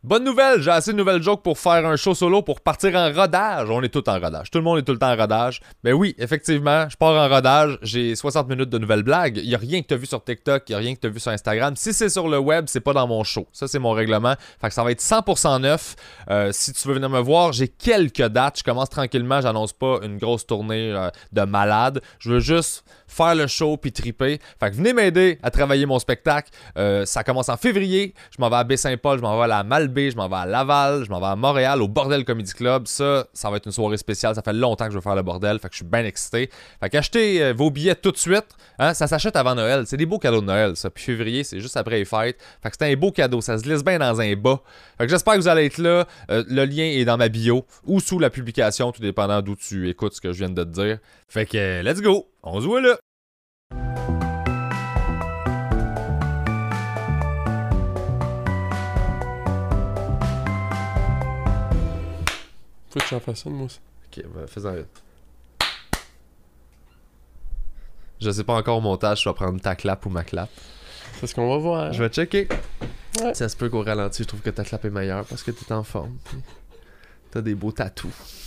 Bonne nouvelle, j'ai assez de nouvelles jokes pour faire un show solo pour partir en rodage. On est tout en rodage. Tout le monde est tout le temps en rodage. Ben oui, effectivement, je pars en rodage. J'ai 60 minutes de nouvelles blagues. Il n'y a rien que tu as vu sur TikTok, il n'y a rien que tu as vu sur Instagram. Si c'est sur le web, c'est pas dans mon show. Ça, c'est mon règlement. Fait que ça va être 100% neuf. Si tu veux venir me voir, j'ai quelques dates. Je commence tranquillement. J'annonce pas une grosse tournée de malade. Je veux juste faire le show puis triper. Fait que venez m'aider à travailler mon spectacle. Ça commence en février. Je m'en vais à Baie-Saint-Paul, je m'en vais à la Malbaie, je m'en vais à Laval, je m'en vais à Montréal, au Bordel Comedy Club. Ça va être une soirée spéciale. Ça fait longtemps que je veux faire le bordel. Fait que je suis bien excité. Fait qu'achetez vos billets tout de suite. Hein? Ça s'achète avant Noël. C'est des beaux cadeaux de Noël, ça. Puis février, c'est juste après les fêtes. Fait que c'est un beau cadeau. Ça se glisse bien dans un bas. Fait que j'espère que vous allez être là. Le lien est dans ma bio ou sous la publication, tout dépendant d'où tu écoutes ce que je viens de te dire. Fait que let's go. On se voit là. Faut que j'en fasse ça, moi aussi. Ok, ben, fais-en vite. Je sais pas encore au montage, je vais prendre ta clap ou ma clap. C'est ce qu'on va voir. Je vais checker. Ouais. Ça se peut qu'au ralenti, je trouve que ta clap est meilleure parce que t'es en forme. Puis t'as des beaux tatous.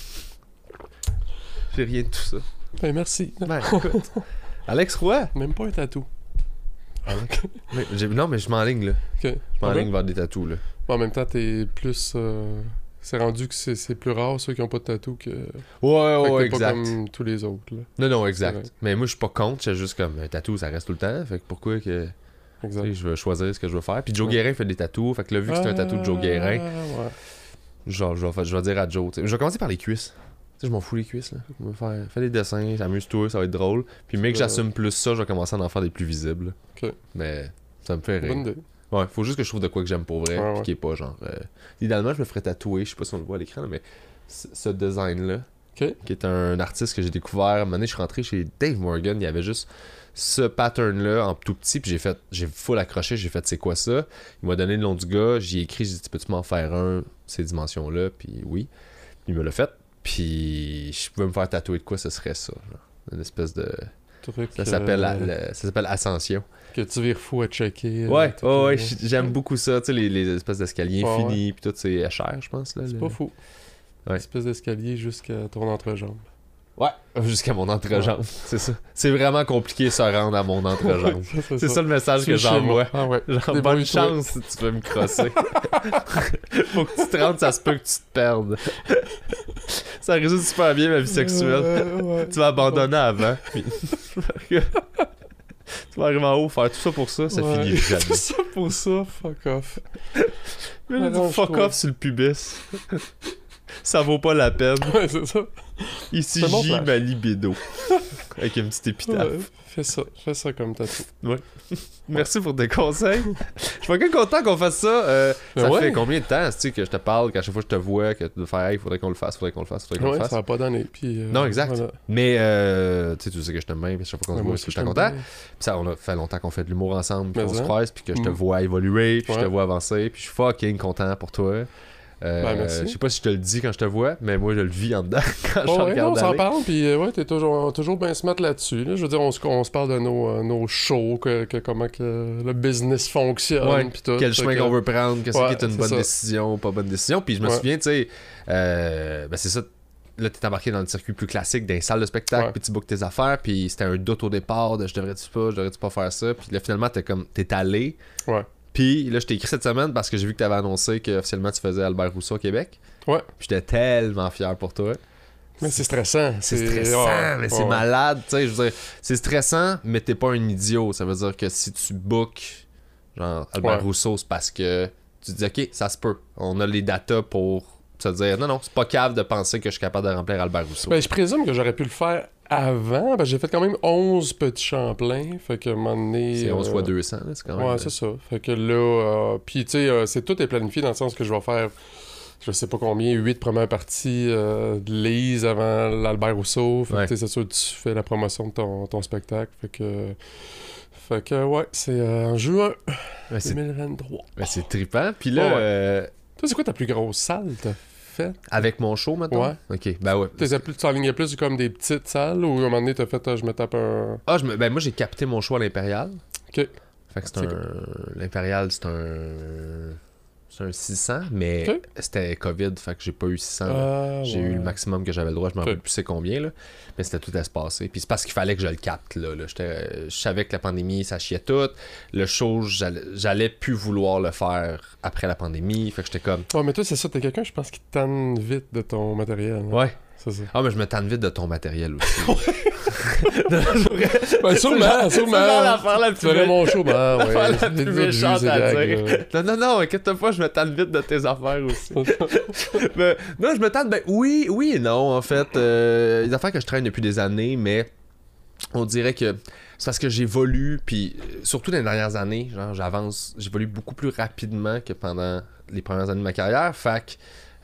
J'ai rien de tout ça. Ben, merci. Ben, écoute. Alex Roy. Même pas un tatou. Non, mais je m'enligne, là. Ok. Je m'enligne vers des tatous, là. Bon, en même temps, t'es plus... C'est rendu que c'est plus rare, ceux qui ont pas de tatou, que... Ouais, Fait que t'es exact. pas comme tous les autres, là. Non, C'est exact. vrai. Mais moi, je suis pas contre. C'est juste comme un tatou, ça reste tout le temps. Fait que pourquoi que... Tu Exact. sais, je veux choisir ce que je veux faire. Puis Joe Ouais. Guérin fait des tatous. Fait que là, vu que c'est un tatou de Joe Guérin, Ouais. genre, je vais dire à Joe, je vais commencer par les cuisses. Tu sais, je m'en fous les cuisses, là. Je vais faire des dessins, amuse-toi, ça va être drôle. Puis, mec, que j'assume plus ça, je vais commencer à en faire des plus visibles. Ok. Mais ça me fait rire. Bonne idée. Ouais, faut juste que je trouve de quoi que j'aime pour vrai, Ouais, puis ouais. qui est pas genre... Idéalement, je me ferais tatouer, je sais pas si on le voit à l'écran, là, mais ce design-là, Ok. qui est un artiste que j'ai découvert, à un moment donné, je suis rentré chez Dave Morgan, il y avait juste ce pattern-là en tout petit, puis j'ai full accroché, j'ai fait c'est quoi ça? Il m'a donné le nom du gars, j'y ai écrit, j'ai dit peux-tu m'en faire un, ces dimensions-là, puis oui. Il me l'a fait, puis je pouvais me faire tatouer de quoi ce serait ça, genre. Une espèce de... Truc, Ça s'appelle Ascension. que tu vires fou à checker. Ouais, tout ouais, le- j'aime beaucoup ça, tu sais, les espèces d'escaliers Ouais, infinis, puis tout, c'est cher, je pense. Là, C'est pas fou. Ouais. Espèce d'escalier jusqu'à ton entrejambe. Ouais, jusqu'à mon entrejambe, c'est ça. C'est vraiment compliqué de se rendre à mon entrejambe. C'est ça le message Suis que chez j'envoie. moi. Ah ouais. Genre, bonne Débrouille-toi. chance si tu veux me crosser. Faut que tu te rendes, ça se peut que tu te perdes. Ça résume super bien ma vie sexuelle. Ouais. Tu vas abandonner avant, puis... Tu vas arriver en haut, faire tout ça pour ça, ça Ouais. finit jamais. Tout ça pour ça, fuck off. Mais là, du Arrange-toi. fuck off sur le pubis. Ça vaut pas la peine. Ouais, c'est ça. Ici, C'est bon J, flash. ma libido. Avec une petite épitaphe. Ouais, fais ça comme tatou. Merci pour tes conseils. Je suis pas content qu'on fasse ça. Ça ouais. fait combien de temps, tu sais, que je te parle, qu'à chaque fois que je te vois, que tu veux faire, hey, faudrait qu'on le fasse, faudrait qu'on le fasse. Ouais, ça va pas donner. Puis, Non, exact. voilà. Mais, tu sais que je t'aime bien, puis chaque fois qu'on Ouais, se moi voit, aussi, je suis je content. t'aime Puis ça, on a fait longtemps qu'on fait de l'humour ensemble, puis Mais qu'on se hein. croise, puis que je te Mm. vois évoluer, puis je te Ouais. vois avancer, puis je suis fucking content pour toi. Merci. Je sais pas si je te le dis quand je te vois, mais moi je le vis en dedans quand je Ouais, non, regarde on s'en aller. parle, puis ouais, t'es toujours bien se mettre là-dessus. Là. Je veux dire, on se parle de nos shows, comment que le business fonctionne, Ouais, puis tout. quel Fait chemin que- qu'on veut prendre, qu'est-ce Ouais, qui est une c'est bonne ça. décision ou pas bonne décision. Puis je me Ouais. souviens, tu sais, ben c'est ça, là t'es embarqué dans le circuit plus classique, dans les salles de spectacle, Ouais. puis tu bookes tes affaires, puis c'était un doute au départ de je devrais-tu pas faire ça, puis là finalement t'es allé. Ouais. Puis là je t'ai écrit cette semaine parce que j'ai vu que t'avais annoncé que officiellement tu faisais Albert Rousseau au Québec. Ouais. Puis j'étais tellement fier pour toi. Mais c'est stressant. C'est stressant, ouais, mais c'est ouais. malade, tu sais, je veux dire, c'est stressant, mais t'es pas un idiot. Ça veut dire que si tu bookes, genre, Albert Ouais. Rousseau, c'est parce que tu te dis, ok, ça se peut. On a les datas pour te dire, non, c'est pas cave de penser que je suis capable de remplir Albert Rousseau. Ben, je présume que j'aurais pu le faire avant. Ben, j'ai fait quand même 11 petits Champlains. Fait que, à un moment donné... C'est 11 fois 200, là, c'est quand même... Ouais, c'est ça. Fait que là... Puis, tu sais, tout est planifié dans le sens que je vais faire... Je sais pas combien, 8 premières parties de Lise avant l'Albert Rousseau. Fait que, Ouais. tu sais, c'est sûr que tu fais la promotion de ton spectacle. Fait que ouais, c'est en juin Ouais, c'est 2023. c'est trippant. Puis là, Ouais. Toi, c'est quoi ta plus grosse salle que t'as fait? avec mon show, maintenant. Ouais. Ok, ben ouais. Tu t'enlignais plus comme des petites salles ou à un moment donné, t'as fait, je me tape un... Ah, ben moi, j'ai capté mon show à l'Impérial. Ok. Fait que C'est L'Impérial, c'est un... C'est un 600, mais Ok. c'était COVID, fait que j'ai pas eu 600. Là. J'ai eu le maximum que j'avais le droit, je m'en rappelle plus c'est combien, là. Mais c'était tout espacé. Puis c'est parce qu'il fallait que je le capte, là. Je savais que la pandémie, ça chiait tout. Le show, j'allais plus vouloir le faire après la pandémie. Fait que j'étais comme... Ouais, mais toi, c'est ça, t'es quelqu'un, je pense, qui te tanne vite de ton matériel. Hein. Ouais. C'est ça. Ah, mais je me tanne vite de ton matériel aussi. Ben, sûrement. C'est genre l'affaire la Tu plus ferais mon show, ben, ouais. l'affaire la plus méchante à gags, dire. Non, inquiète-toi pas, je me tanne vite de tes affaires aussi. Mais, non, je me tanne, ben oui et non, en fait. Les affaires que je traîne depuis des années, mais on dirait que c'est parce que j'évolue, puis surtout dans les dernières années, genre j'évolue beaucoup plus rapidement que pendant les premières années de ma carrière, fait que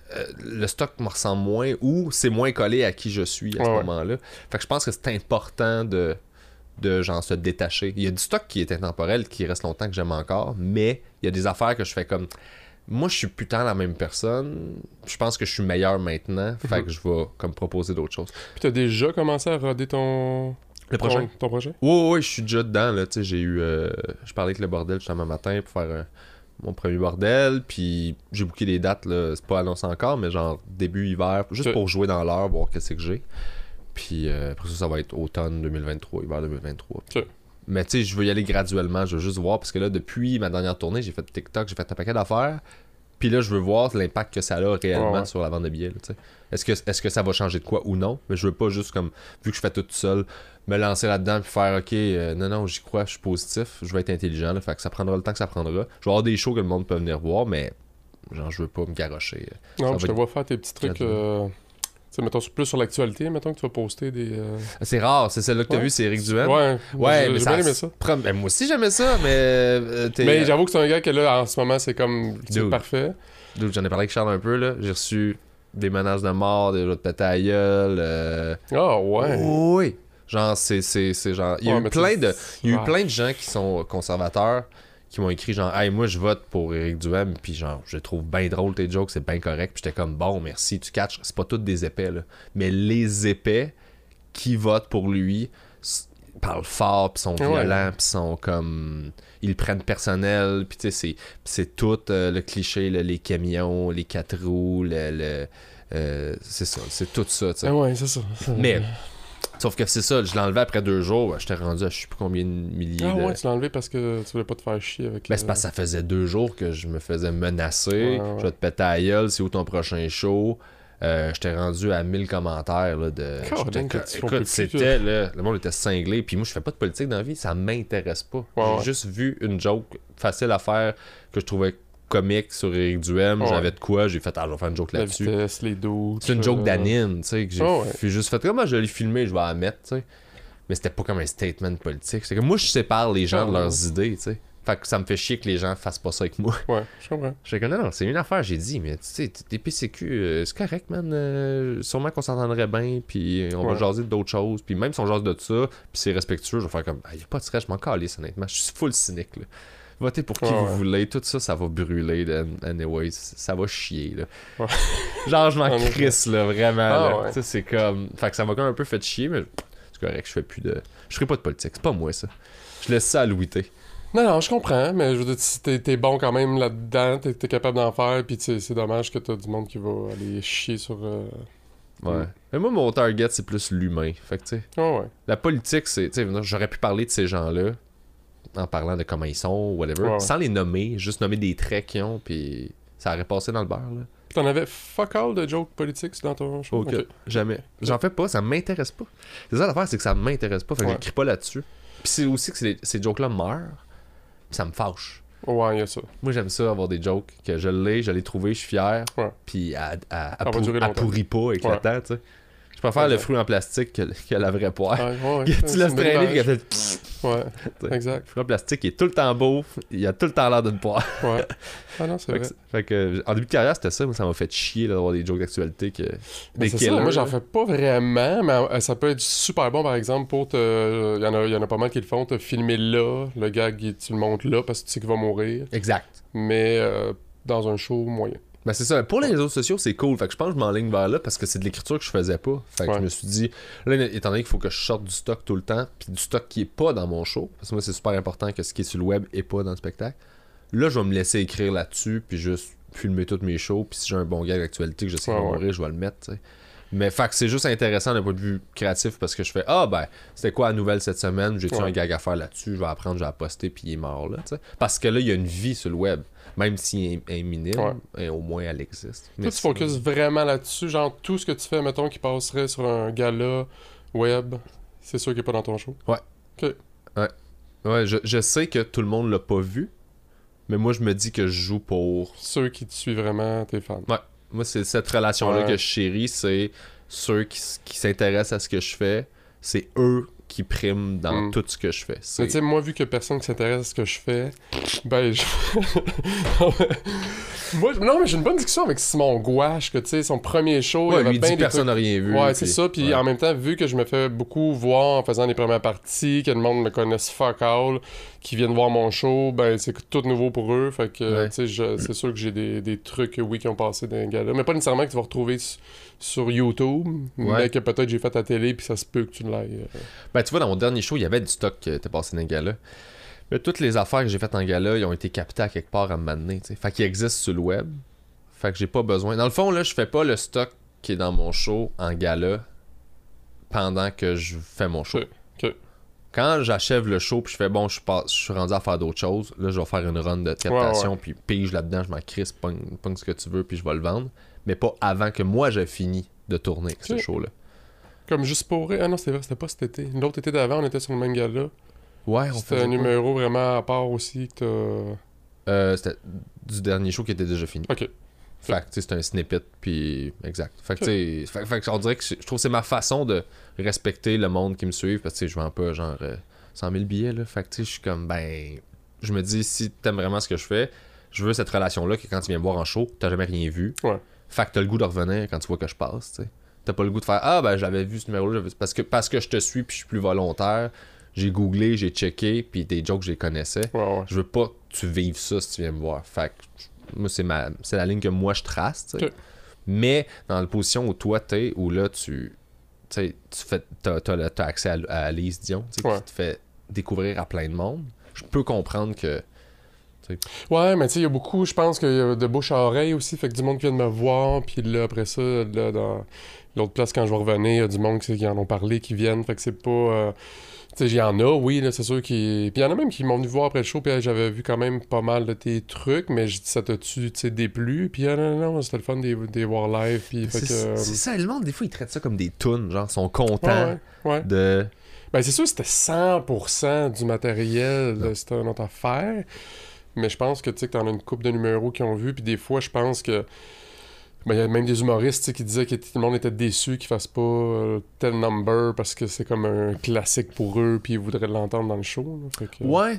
le stock me ressemble moins ou c'est moins collé à qui je suis à ce moment-là. Fait que je pense que c'est important de genre se détacher. Il y a du stock qui est intemporel, qui reste longtemps, que j'aime encore, mais il y a des affaires que je fais comme... Moi, je suis putain la même personne. Je pense que je suis meilleur maintenant, fait que je vais comme proposer d'autres choses. Puis t'as déjà commencé à roder ton... Le prochain? Ton projet? Oui, je suis déjà dedans, là. Tu sais, j'ai eu... je parlais avec le bordel justement matin pour faire mon premier bordel, puis j'ai booké des dates, là. C'est pas annoncé encore, mais genre début hiver, juste pour jouer dans l'heure, voir qu'est-ce que j'ai. Puis après ça va être automne 2023, hiver 2023. Mais tu sais, je veux y aller graduellement, je veux juste voir, parce que là, depuis ma dernière tournée, j'ai fait TikTok, j'ai fait un paquet d'affaires, puis là, je veux voir l'impact que ça a réellement sur la vente de billets, là, tu sais. Est-ce que ça va changer de quoi ou non? Mais je veux pas juste comme, vu que je fais tout seul, me lancer là-dedans puis faire ok, non, j'y crois, je suis positif, je vais être intelligent, là, fait que ça prendra le temps que ça prendra. Je vais avoir des shows que le monde peut venir voir, mais genre, je veux pas me garrocher. Non, je te vois faire tes petits trucs, tu sais, mettons plus sur l'actualité, mettons que tu vas poster des... C'est rare, c'est celle-là que t'as vu, c'est Eric Duhem. Ouais, mais j'ai bien aimé ça. Ben, moi aussi j'aimais ça, mais... mais j'avoue que c'est un gars que là, en ce moment, c'est comme parfait. Dude, j'en ai parlé avec Charles un peu, là. J'ai reçu des menaces de mort, des jeux de péter à gueule. Ah ouais. Oui. Genre, c'est genre... Il y a eu plein de gens qui sont conservateurs qui m'ont écrit genre « Hey, moi, je vote pour Éric Duhem. » Puis genre, je trouve bien drôle tes jokes, c'est bien correct. Puis j'étais comme « Bon, merci, tu catches. » C'est pas tous des épais, là. Mais les épais qui votent pour lui parlent fort, puis sont violents, puis sont comme... Ils le prennent personnel, puis tu sais, c'est tout le cliché, là, les camions, les 4 roues, c'est ça, c'est tout ça, tu sais. Ouais, c'est ça. Mais... Sauf que c'est ça, je l'ai enlevé après 2 jours, j'étais rendu à je sais plus combien de milliers de... ouais, tu l'as enlevé parce que tu voulais pas te faire chier avec... Ben c'est parce que ça faisait 2 jours que je me faisais menacer, je vais te péter à la gueule, c'est où ton prochain show? J'étais rendu à 1000 commentaires là, de... Écoute, c'était, là, le monde était cinglé, puis moi je fais pas de politique dans la vie, ça m'intéresse pas. J'ai juste vu une joke facile à faire que je trouvais comique sur Éric Duhem, j'avais de quoi, j'ai fait je vais faire une joke là-dessus. C'est une joke d'anime, tu sais, que j'ai juste fait comment je l'ai filmé, je vais la mettre, tu sais. Mais c'était pas comme un statement politique, c'est que moi je sépare les gens de leurs idées, tu sais. Fait que ça me fait chier que les gens fassent pas ça avec moi. Ouais, je comprends. Je sais que non, c'est une affaire, j'ai dit, mais tu sais, t'es PCQ, c'est correct, man. Sûrement qu'on s'entendrait bien, puis on va jaser d'autres choses, puis même si on jase de ça, puis c'est respectueux, je vais faire comme, y a pas de stress, je m'en calisse, honnêtement. Je suis full cynique, là. Votez pour qui vous voulez, tout ça, ça va brûler, anyways, ça va chier, là. Ouais. Genre, je m'en crisse, là, vraiment, là. Tu sais, c'est comme... Fait que ça m'a quand même un peu fait chier, mais c'est correct, je ferai pas de politique, c'est pas moi, ça. Je laisse ça à Louis T. Non, je comprends, mais je veux dire, si t'es bon quand même là-dedans, t'es capable d'en faire, pis c'est dommage que t'as du monde qui va aller chier sur... Ouais. Mais moi, mon target, c'est plus l'humain, fait que, tu sais... La politique, c'est... Tu sais, j'aurais pu parler de ces gens-là, en parlant de comment ils sont, whatever, sans les nommer, juste nommer des traits qu'ils ont, puis ça aurait passé dans le beurre, là. T'en avais fuck all de jokes politiques dans ton show? Okay. Jamais. J'en fais pas, ça m'intéresse pas. C'est ça l'affaire, c'est que ça m'intéresse pas, fait que j'écris pas là-dessus. Puis c'est aussi que ces jokes-là meurent, puis ça me fâche. Ouais, il y a ça. Moi, j'aime ça, avoir des jokes que je l'ai trouvé, je suis fier, puis elle pourrit pas avec le temps, tu sais. Je préfère le fruit en plastique que la vraie poire. Tu laisses traîner et que ouais, exact. Le fruit en plastique, il est tout le temps beau, il a tout le temps l'air d'une poire. Ouais. Ah non, c'est vrai. Fait que, en début de carrière, c'était ça. Moi, ça m'a fait chier d'avoir des jokes d'actualité. C'est ça, moi, j'en fais pas vraiment, mais ça peut être super bon, par exemple, pour te... Il y en a pas mal qui le font, te filmer là, le gag, tu le montes là parce que tu sais qu'il va mourir. Exact. Mais dans un show moyen. Ben c'est ça. Pour les réseaux sociaux, c'est cool. Fait que je pense que je m'enligne vers là parce que c'est de l'écriture que je faisais pas. Fait que je me suis dit, là, étant donné qu'il faut que je sorte du stock tout le temps, puis du stock qui est pas dans mon show, parce que moi, c'est super important que ce qui est sur le web est pas dans le spectacle. Là, je vais me laisser écrire là-dessus, puis juste filmer tous mes shows, puis si j'ai un bon gag d'actualité que je sais Ouais, qu'il va ouais. mourir, je vais le mettre, tu sais. Mais fait que c'est juste intéressant d'un point de vue créatif parce que je fais c'était quoi la nouvelle cette semaine, j'ai-tu Ouais. un gag à faire là-dessus, je vais apprendre, je vais la poster, puis il est mort là, tu sais. Parce que là, il y a une vie sur le web, même s'il est minime, Ouais. et au moins elle existe. Toi, tu focuses vraiment là-dessus, genre tout ce que tu fais, mettons, qui passerait sur un gala web, c'est sûr qu'il n'est pas dans ton show. Ouais, je sais que tout le monde l'a pas vu, mais moi, je me dis que je joue pour... Ceux qui te suivent vraiment, tes fans. Ouais. Moi, c'est cette relation-là Ouais. que je chéris, c'est ceux qui s'intéressent à ce que je fais, c'est eux qui priment dans tout ce que je fais. Mais tu sais, moi, vu que personne qui s'intéresse à ce que je fais, ben, non, mais j'ai une bonne discussion avec Simon Gouache, que tu sais, son premier show, il y Ouais, avait lui, il bien dit des personne n'a rien vu. Ouais, c'est ça. Puis ouais. en même temps, vu que je me fais beaucoup voir en faisant les premières parties, que le monde me connaisse fuck all, qui viennent voir mon show, ben c'est tout nouveau pour eux. Fait que, Ouais. tu sais, c'est sûr que j'ai des trucs, oui, qui ont passé dans les gars-là. Mais pas nécessairement que tu vas retrouver sur YouTube, Ouais. mais que peut-être j'ai fait à la télé, puis ça se peut que tu l'ailles. Ben, tu vois, dans mon dernier show, il y avait du stock qui était passé dans le gala. Mais toutes les affaires que j'ai faites en gala, ils ont été captées à quelque part à un moment donné, tu sais. Fait qu'ils existent sur le web. Fait que j'ai pas besoin. Dans le fond, là, je fais pas le stock qui est dans mon show en gala pendant que je fais mon show. Ok. Quand j'achève le show puis je fais je suis rendu à faire d'autres choses, là je vais faire une run de captation puis pige là-dedans, je m'en crisse, pogne ce que tu veux puis je vais le vendre. Mais pas avant que moi j'ai fini de tourner ce show-là. Comme juste pour rire. Ah non, c'est vrai, c'était pas cet été. L'autre été d'avant, on était sur le même gala. Ouais, on C'était faisait un numéro vraiment à part aussi que c'était du dernier show qui était déjà fini. Ok. Fait que tu sais, c'est un snippet puis exact. Fait que tu sais, fait que on dirait que je trouve que c'est ma façon de respecter le monde qui me suit parce que tu sais, je vends pas genre 100 000 billets là. Fait que tu sais, je suis comme je me dis si t'aimes vraiment ce que je fais, je veux cette relation-là que quand tu viens me voir en show, t'as jamais rien vu. Ouais. Fait que t'as le goût de revenir quand tu vois que je passe, tu sais. T'as pas le goût de faire j'avais vu ce numéro-là, parce que je te suis puis je suis plus volontaire. J'ai googlé, j'ai checké, puis des jokes je les connaissais. Ouais. Je veux pas que tu vives ça si tu viens me voir. Fait que moi c'est la ligne que moi je trace, tu sais. Ok. Mais dans la position où toi t'es, où là tu sais, t'as accès à Alice Dion, tu sais, Ouais. qui te fait découvrir à plein de monde. Je peux comprendre que Ouais, mais tu sais, il y a beaucoup, je pense qu'il y a de bouche à oreille aussi, fait que du monde qui vient de me voir, puis là, après ça, là, dans l'autre place, quand je vais revenir, il y a du monde qui en ont parlé, qui viennent, fait que c'est pas... tu sais, il y en a, oui, là, c'est sûr qui... Puis il y en a même qui m'ont venu voir après le show, puis j'avais vu quand même pas mal de tes trucs, mais je dis, ça t'a-tu, tu sais, déplu? Puis non, c'était le fun des voir live, puis fait que... c'est ça, le monde des fois ils traitent ça comme des tunes, genre sont contents Ouais. de Ben c'est sûr, c'était 100% du matériel, là, c'était une autre affaire. Mais je pense que tu sais que t'en as une couple de numéros qui ont vu, puis des fois, je pense que ben, il y a même des humoristes tu sais, qui disaient que tout le monde était déçu qu'ils fassent pas tel number parce que c'est comme un classique pour eux, puis ils voudraient l'entendre dans le show. Là, fait que... Ouais.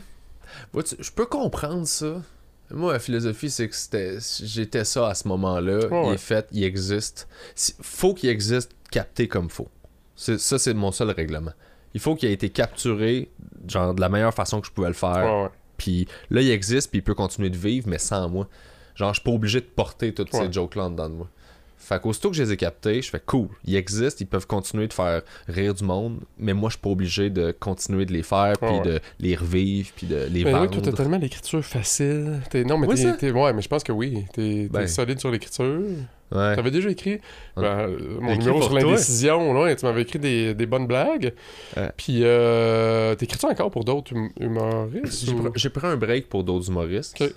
Je peux comprendre ça. Moi, la philosophie, c'est que j'étais ça à ce moment-là. Ouais. Il est fait, il existe. Faut qu'il existe capté comme faut. Ça, c'est mon seul règlement. Il faut qu'il ait été capturé, genre, de la meilleure façon que je pouvais le faire. Ouais. Puis là, il existe, puis il peut continuer de vivre, mais sans moi. Genre, je suis pas obligé de porter toutes ces jokes-là en dedans de moi. Fait qu'aussitôt que je les ai captés, je fais cool. Ils existent, ils peuvent continuer de faire rire du monde, mais moi, je suis pas obligé de continuer de les faire, puis de les revivre, puis de les mais vendre. oui, toi, t'as tellement l'écriture facile. Non, mais Oui, ouais, mais je pense que oui. T'es solide sur l'écriture. Ouais. T'avais déjà écrit mon écrit numéro pour sur l'indécision, là, et tu m'avais écrit des bonnes blagues. Ouais. Puis, t'écris-tu encore pour d'autres humoristes? J'ai pris un break pour d'autres humoristes. Ok.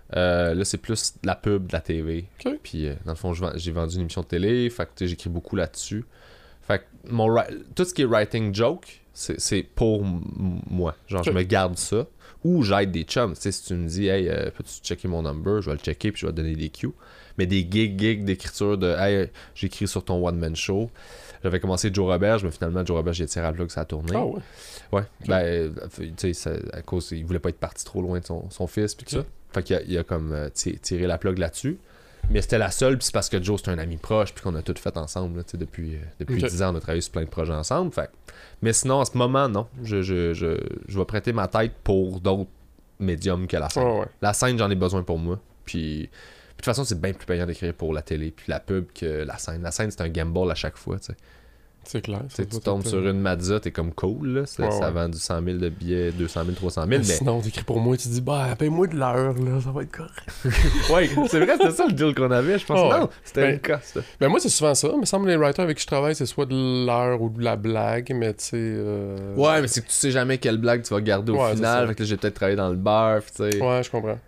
Là, c'est plus de la pub, de la TV. Ok. Puis, dans le fond, j'ai vendu une émission de télé. Fait que j'écris beaucoup là-dessus. Fait que tout ce qui est writing joke, c'est pour moi. Genre, je me garde ça. Ou j'aide des chums. Tu sais, si tu me dis, hey, peux-tu checker mon number, je vais le checker puis je vais te donner des cues. Mais des gigs d'écriture de, hey, j'écris sur ton one-man show. J'avais commencé Joe Roberge, mais finalement, Joe Roberge, j'ai tiré à la plug, ça a tourné. Ah ouais? Ouais. Ben, tu sais, à cause, il voulait pas être parti trop loin de son fils puis tout ça. Fait qu'il a comme tiré la plug là-dessus. Mais c'était la seule, puis c'est parce que Joe, c'est un ami proche, puis qu'on a tout fait ensemble. Là, depuis 10 ans, on a travaillé sur plein de projets ensemble. Fait. Mais sinon, en ce moment, non. Je vais prêter ma tête pour d'autres médiums que la scène. Ouais. La scène, j'en ai besoin pour moi. Puis, de toute façon, c'est bien plus payant d'écrire pour la télé puis la pub que la scène. La scène, c'est un gamble à chaque fois. Tu C'est clair. Tu sais, tu tombes sur une Mazda, t'es comme cool, là. Ça vend du 100 000 de billets, 200 000, 300 000. Mais sinon, t'écris pour moi, tu dis, bah, paye-moi de l'heure, là, ça va être correct. Oui, c'est vrai, c'était ça le deal qu'on avait, je pense. Non, c'était une coste. Ben, moi, c'est souvent ça. Il me semble que les writers avec qui je travaille, c'est soit de l'heure ou de la blague, mais tu sais. Ouais, mais c'est que tu sais jamais quelle blague tu vas garder au final. Fait que là, j'ai peut-être travaillé dans le bar, tu sais. Ouais, je comprends.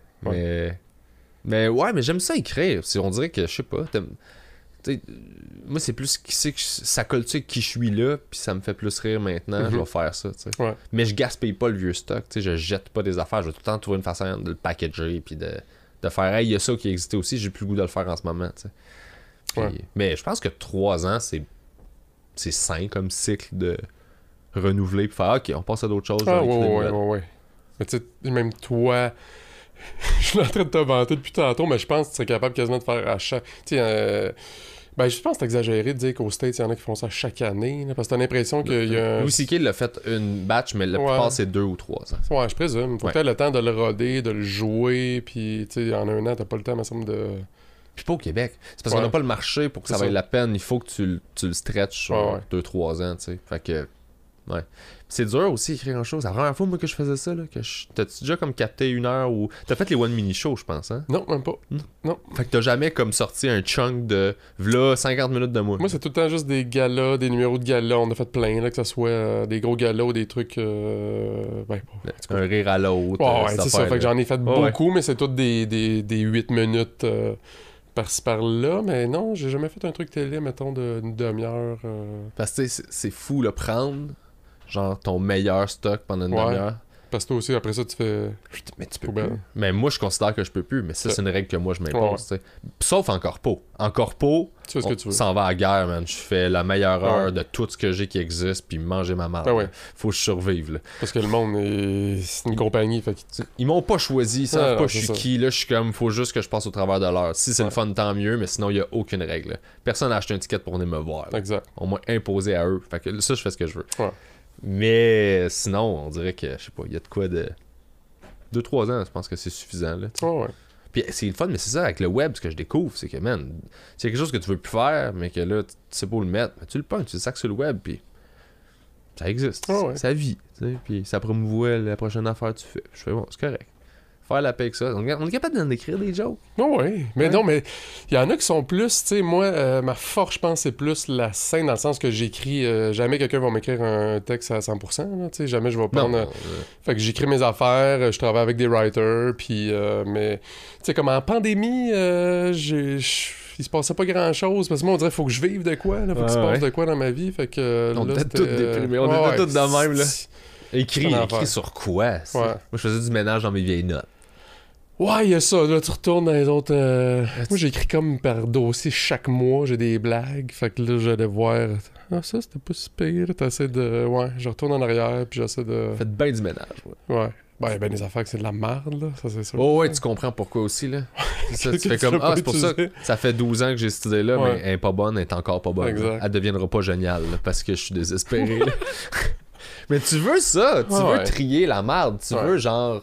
Mais ouais, mais j'aime ça écrire. On dirait que, je sais pas, t'sais, moi, c'est plus qui c'est que ça colle-tu avec qui je suis là, puis ça me fait plus rire maintenant, je vais faire ça, tu sais. Ouais. Mais je gaspille pas le vieux stock, tu sais, je jette pas des affaires, je vais tout le temps trouver une façon de le packager, puis de faire, hey, il y a ça qui existait aussi, j'ai plus le goût de le faire en ce moment, tu sais. Mais je pense que 3 ans, c'est sain comme cycle de renouveler, puis faire, ok, on passe à d'autres choses. Ouais. Mais tu sais, même toi. Je suis en train de te vanter depuis tantôt, mais je pense que tu serais capable quasiment de faire à chaque. Tu sais, ben, je pense que c'est exagéré de dire qu'aux States, il y en a qui font ça chaque année, là, parce que t'as l'impression qu'il y a. Louis C.K. l'a fait une batch, mais la plupart, c'est 2 ou 3 ans. Ouais, je présume. Faut peut-être le temps de le roder, de le jouer, puis tu sais, en un an, t'as pas le temps, me semble, de. Puis pas au Québec. C'est parce qu'on n'a pas le marché pour que ça vaille la peine. Il faut que tu le stretches sur 2-3 ans, tu sais. Fait que. Ouais. C'est dur aussi écrire une chose. La première fois moi que je faisais ça, là, t'as-tu déjà comme capté 1 heure ou. T'as fait les One Mini Show, je pense, hein? Non, même pas. Non. Fait que t'as jamais comme sorti un chunk de v'là 50 minutes de moi. Moi, c'est tout le temps juste des galas, des numéros de galas. On a fait plein, là, que ce soit des gros galas ou des trucs. Un rire à l'autre. Ouais, c'est ça. Fait que j'en ai fait beaucoup, mais c'est toutes des 8 minutes. Par-ci par-là, mais non, j'ai jamais fait un truc télé, mettons, d'une demi-heure. Parce que c'est fou, le prendre, genre ton meilleur stock pendant une demi-heure. Parce que toi aussi, après ça, tu fais. Mais tu peux plus. Mais moi, je considère que je peux plus, mais ça, c'est une règle que moi, je m'impose, tu sais. Sauf en corpo. En corpo, tu fais ce que tu veux. S'en va à la guerre, man. Je fais la meilleure heure de tout ce que j'ai qui existe, puis manger ma marde. Faut que je survive, là. Parce que le monde, c'est une compagnie, fait ils m'ont pas choisi, ils savent pas je suis qui, là, je suis comme, faut juste que je passe au travers de l'heure. Si c'est le fun, tant mieux, mais sinon, il y a aucune règle, là. Personne n'a acheté un ticket pour venir me voir, là. Exact. On m'a imposé à eux. Fait que ça, je fais ce que je veux. Mais sinon, on dirait que, je sais pas, il y a de quoi de... 2-3 ans, je pense que c'est suffisant, là. Puis c'est le fun, mais c'est ça, avec le web, ce que je découvre, c'est que, man, c'est quelque chose que tu veux plus faire, mais que là, tu sais pas où le mettre, mais tu le pognes, tu le sacs sur le web, puis ça existe, ça vit, tu sais, puis ça promouvoit la prochaine affaire que tu fais. Je fais, bon, c'est correct. Faire la paix avec ça. On est capable d'en écrire des jokes. Oui, mais non, mais il y en a qui sont plus, tu sais, moi, ma force, je pense, c'est plus la scène, dans le sens que j'écris, jamais quelqu'un va m'écrire un texte à 100%, tu sais, jamais je vais prendre... Fait que j'écris mes affaires, je travaille avec des writers, puis, mais, tu sais, comme en pandémie, il se passait pas grand-chose, parce que moi, on dirait, faut que je vive de quoi, là, faut qu'il se passe de quoi dans ma vie, fait que... On était tous déprimés, on était tous de même, là. Écrit sur quoi? Moi, je faisais du ménage dans mes vieilles notes. Ouais, il y a ça. Là, tu retournes dans les autres... Moi, j'écris comme par dossier chaque mois. J'ai des blagues. Fait que là, j'allais voir... Ah, ça, c'était pas si pire. T'essaies de... Ouais, je retourne en arrière, puis j'essaie de... Faites bien du ménage, ouais. Ben, les affaires que c'est de la merde, là. Ça, c'est sûr. Oh, ouais, tu comprends pourquoi aussi, là. Ça, tu fais comme... Ah, c'est pour ça que ça fait 12 ans que j'ai cette idée-là, mais elle est pas bonne, elle est encore pas bonne. Exact. Elle deviendra pas géniale, là, parce que je suis désespéré, là. Mais tu veux ça. Tu veux trier la merde. Tu veux, genre...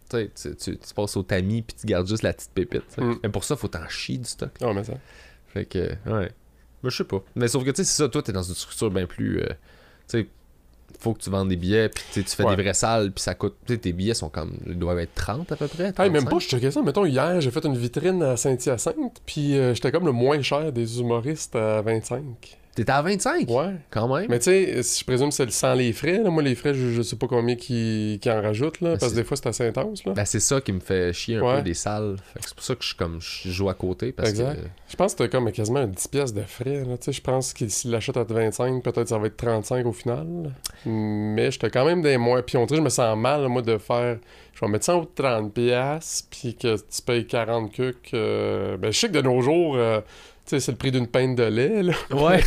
Tu passes au tamis puis tu gardes juste la petite pépite. Mais pour ça, faut t'en chier du stock. Mais ça. Fait que, ouais. Mais je sais pas. Mais sauf que, tu sais, c'est ça, toi, t'es dans une structure bien plus. Tu sais, faut que tu vendes des billets, puis tu fais des vraies salles, puis ça coûte. Tu sais, tes billets sont comme. Ils doivent être 30 à peu près. Même pas, je checkais ça. Mettons, hier, j'ai fait une vitrine à Saint-Hyacinthe, puis j'étais comme le moins cher des humoristes à 25. T'étais à 25? Ouais. Quand même. Mais tu sais, je présume que c'est sans les frais. Là. Moi, les frais, je sais pas combien qui en rajoutent, là, parce que des fois, c'est assez intense. Là. Ben, c'est ça qui me fait chier un peu des salles. Fait que c'est pour ça que je joue à côté. Parce exact. Que... Je pense que t'as comme quasiment un 10 pièces de frais. Là. Je pense que s'il l'achète à 25, peut-être ça va être 35 au final. Là. Mais j'étais quand même des mois. Puis on dirait, je me sens mal, là, moi, de faire... Je vais mettre ça au 30 pièces, puis que tu payes 40 cucs. Ben, je sais que de nos jours... Tu sais, c'est le prix d'une pinte de lait, là. Ouais.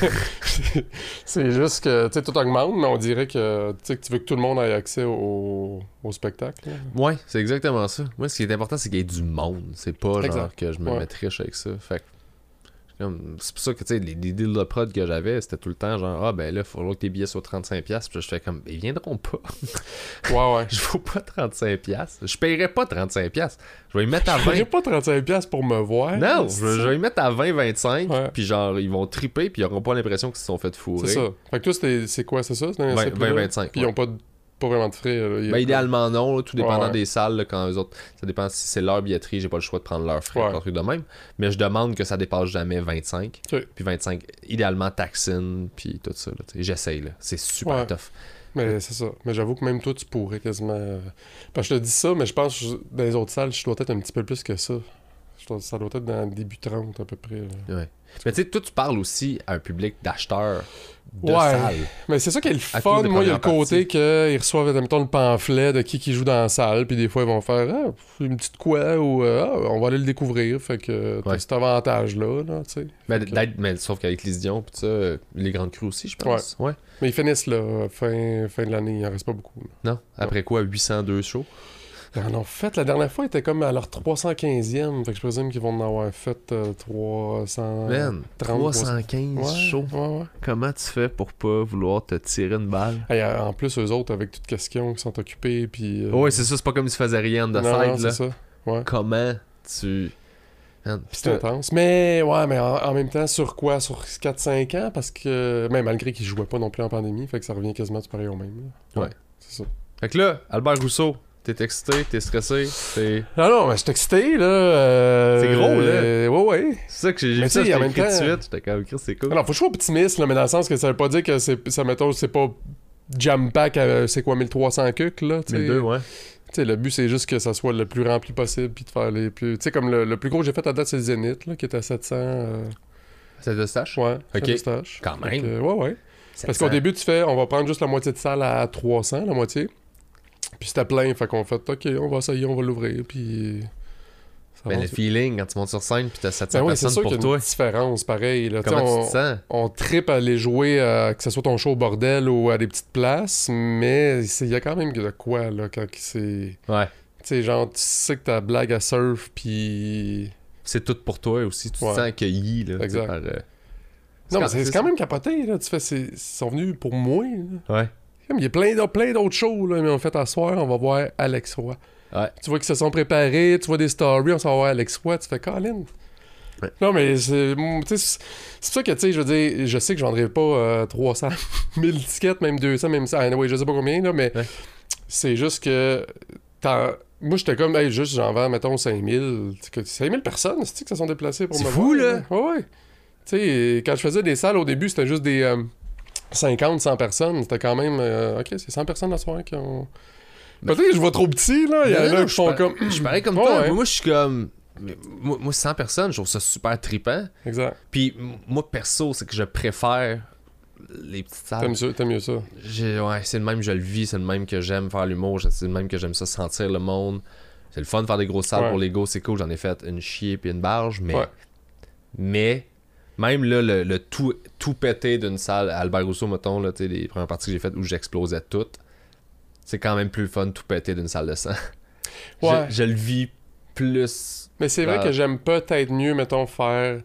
C'est juste que, tu sais, tout augmente, mais on dirait que, tu veux que tout le monde ait accès au spectacle. Là. Ouais, c'est exactement ça. Moi, ce qui est important, c'est qu'il y ait du monde. C'est pas genre que je me mette riche avec ça. Fait C'est pour ça que, tu sais, les deals de prod que j'avais, c'était tout le temps genre, ah, ben là, il faudra que tes billets soient 35$. Puis là, je fais comme, ils viendront pas. Ouais. Je vaux pas 35$. Je paierai pas 35$. Je vais y mettre à 20$. Je paierai pas 35$ pour me voir. Non, je vais y mettre à 20-25$. Ouais. Puis genre, ils vont triper, puis ils auront pas l'impression qu'ils se sont fait fourrer. C'est ça. Fait que toi, c'est quoi, c'est ça? C'est 20-25$. Puis ils ont pas vraiment de frais. Là. Ben, idéalement non, là, tout dépendant Ouais. des salles, là, quand eux autres, ça dépend si c'est leur billetterie, j'ai pas le choix de prendre leurs frais, Ouais. un truc de même, mais je demande que ça dépasse jamais 25, Ok. puis 25, idéalement taxine, puis tout ça, là, j'essaye, là, c'est super Ouais. tough. Mais c'est ça. Mais j'avoue que même toi, tu pourrais quasiment... Parce que je te dis ça, mais je pense que dans les autres salles, je dois être un petit peu plus que ça. Ça doit être dans le début 30 à peu près. Là. Ouais. Mais tu sais, toi tu parles aussi à un public d'acheteurs de Ouais. salles. Mais c'est ça qui est le À fun. cause des Moi, il y a le premières côté qu'ils reçoivent, mettons, le pamphlet de qui joue dans la salle, puis des fois, ils vont faire « Ah, une petite quoi » ou Ah, on va aller le découvrir. Fait que t'as Ouais. cet avantage-là, là, tu sais. Mais, Fait que- mais sauf qu'avec les Idions, pis ça, les grandes crues aussi, je pense. Ouais. Mais ils finissent, là, fin de l'année. Il en reste pas beaucoup. Là. Non? Après quoi, 802 shows? Ils en ont fait, la dernière fois, ils étaient comme à leur 315e. Fait que je présume qu'ils vont en avoir fait 300... Man, 315 Ouais, shows. ouais. Comment tu fais pour pas vouloir te tirer une balle? Hey, en plus, eux autres, avec toutes questions qui sont occupés, puis... Ouais, c'est ça, c'est pas comme s'ils faisaient rien de non, side, là. c'est ça. Ouais. Comment tu... Man, pis C'est intense. Mais, ouais, mais en même temps, sur quoi? Sur 4-5 ans? Parce que... Mais malgré qu'ils jouaient pas non plus en pandémie, fait que ça revient quasiment du pareil au même. Là. Ouais. C'est ça. Fait que là, Albert Rousseau, t'es excité, t'es stressé, t'es... Non, mais je suis excité, là. C'est gros, là. Ouais. C'est ça que j'ai Mais vu ça, tu sais, je en t'ai même écrit tout de temps- suite, j'étais comme, Chris, c'est cool. Alors, faut que je sois optimiste, là, mais dans le sens que ça veut pas dire que ça mettons, c'est pas jam-pack à, c'est quoi, 1300 cucs, là, tu sais. 1002, ouais. Tu sais, le but, c'est juste que ça soit le plus rempli possible, puis de faire les plus... Tu sais, comme le plus gros que j'ai fait à date, c'est le Zénith, là, qui était à 700... C'est de stache? Ouais, Ok. Saint-Eustache. Quand Fait même. que, ouais. Parce 700. qu'au début, tu fais, on va prendre juste la moitié de salle à 300, la moitié. Puis c'était plein, fait qu'on fait, OK, on va essayer, on va l'ouvrir, puis... ça Mais le avance. feeling, quand tu montes sur scène, pis t'as 700 Ben oui, c'est personnes sûr pour qu'il y a toi, une différence, pareil. Là. comment Tu tu sais, te sens? on trippe à aller jouer, que ce soit ton show au bordel ou à des petites places, mais il y a quand même de quoi, là, quand c'est... Ouais. Tu sais, genre, tu sais que ta blague à surf, puis... C'est tout pour toi aussi, tu te Ouais. sens accueilli, là, tu sais, Exact. par... Non, mais c'est quand même capoté, là. Tu fais, ils sont venus pour moi, là. Ouais. Comme il y a plein d'autres shows, là, mais on fait à soir, on va voir Alex Roy. Ouais. Tu vois qu'ils se sont préparés, tu vois des stories, on s'en va voir Alex Roy, tu fais Colin. Ouais. Non, mais c'est pour ça que, tu sais, je veux dire, je sais que je vendrai pas 300 000 tickets, même 200, même ça. Anyway, je sais pas combien, là, mais Ouais. c'est juste que moi, j'étais comme, hey, juste, j'en vends, mettons, 5000. 5000 personnes, c'est-tu que ça sont déplacées pour C'est me fou, voir, là. Ouais. Tu sais, quand je faisais des salles au début, c'était juste des 50, 100 personnes. C'était quand même, OK, c'est 100 personnes la soirée qui ont... Ben- Peut-être que je vois trop petit, là. Il y en Non, a non, qui font comme... Je suis pareil comme Ouais, toi, ouais. moi je suis comme... Moi 100 personnes, je trouve ça super trippant. Exact. Puis moi perso, c'est que je préfère les petites salles. T'aimes mieux ça. Ouais, c'est le même, je le vis, c'est le même que j'aime faire l'humour, c'est le même que j'aime ça sentir le monde. C'est le fun de faire des grosses salles Ouais. pour les go, c'est cool, j'en ai fait une chier puis une barge, mais... Ouais. Mais, même là, le tout pété d'une salle, à Albert Rousseau, mettons, là, tu sais, les premières parties que j'ai faites où j'explosais toutes, c'est quand même plus le fun tout pété d'une salle de 100. Ouais. Je le vis plus... Mais c'est vrai Ah. que j'aime peut-être mieux, mettons, faire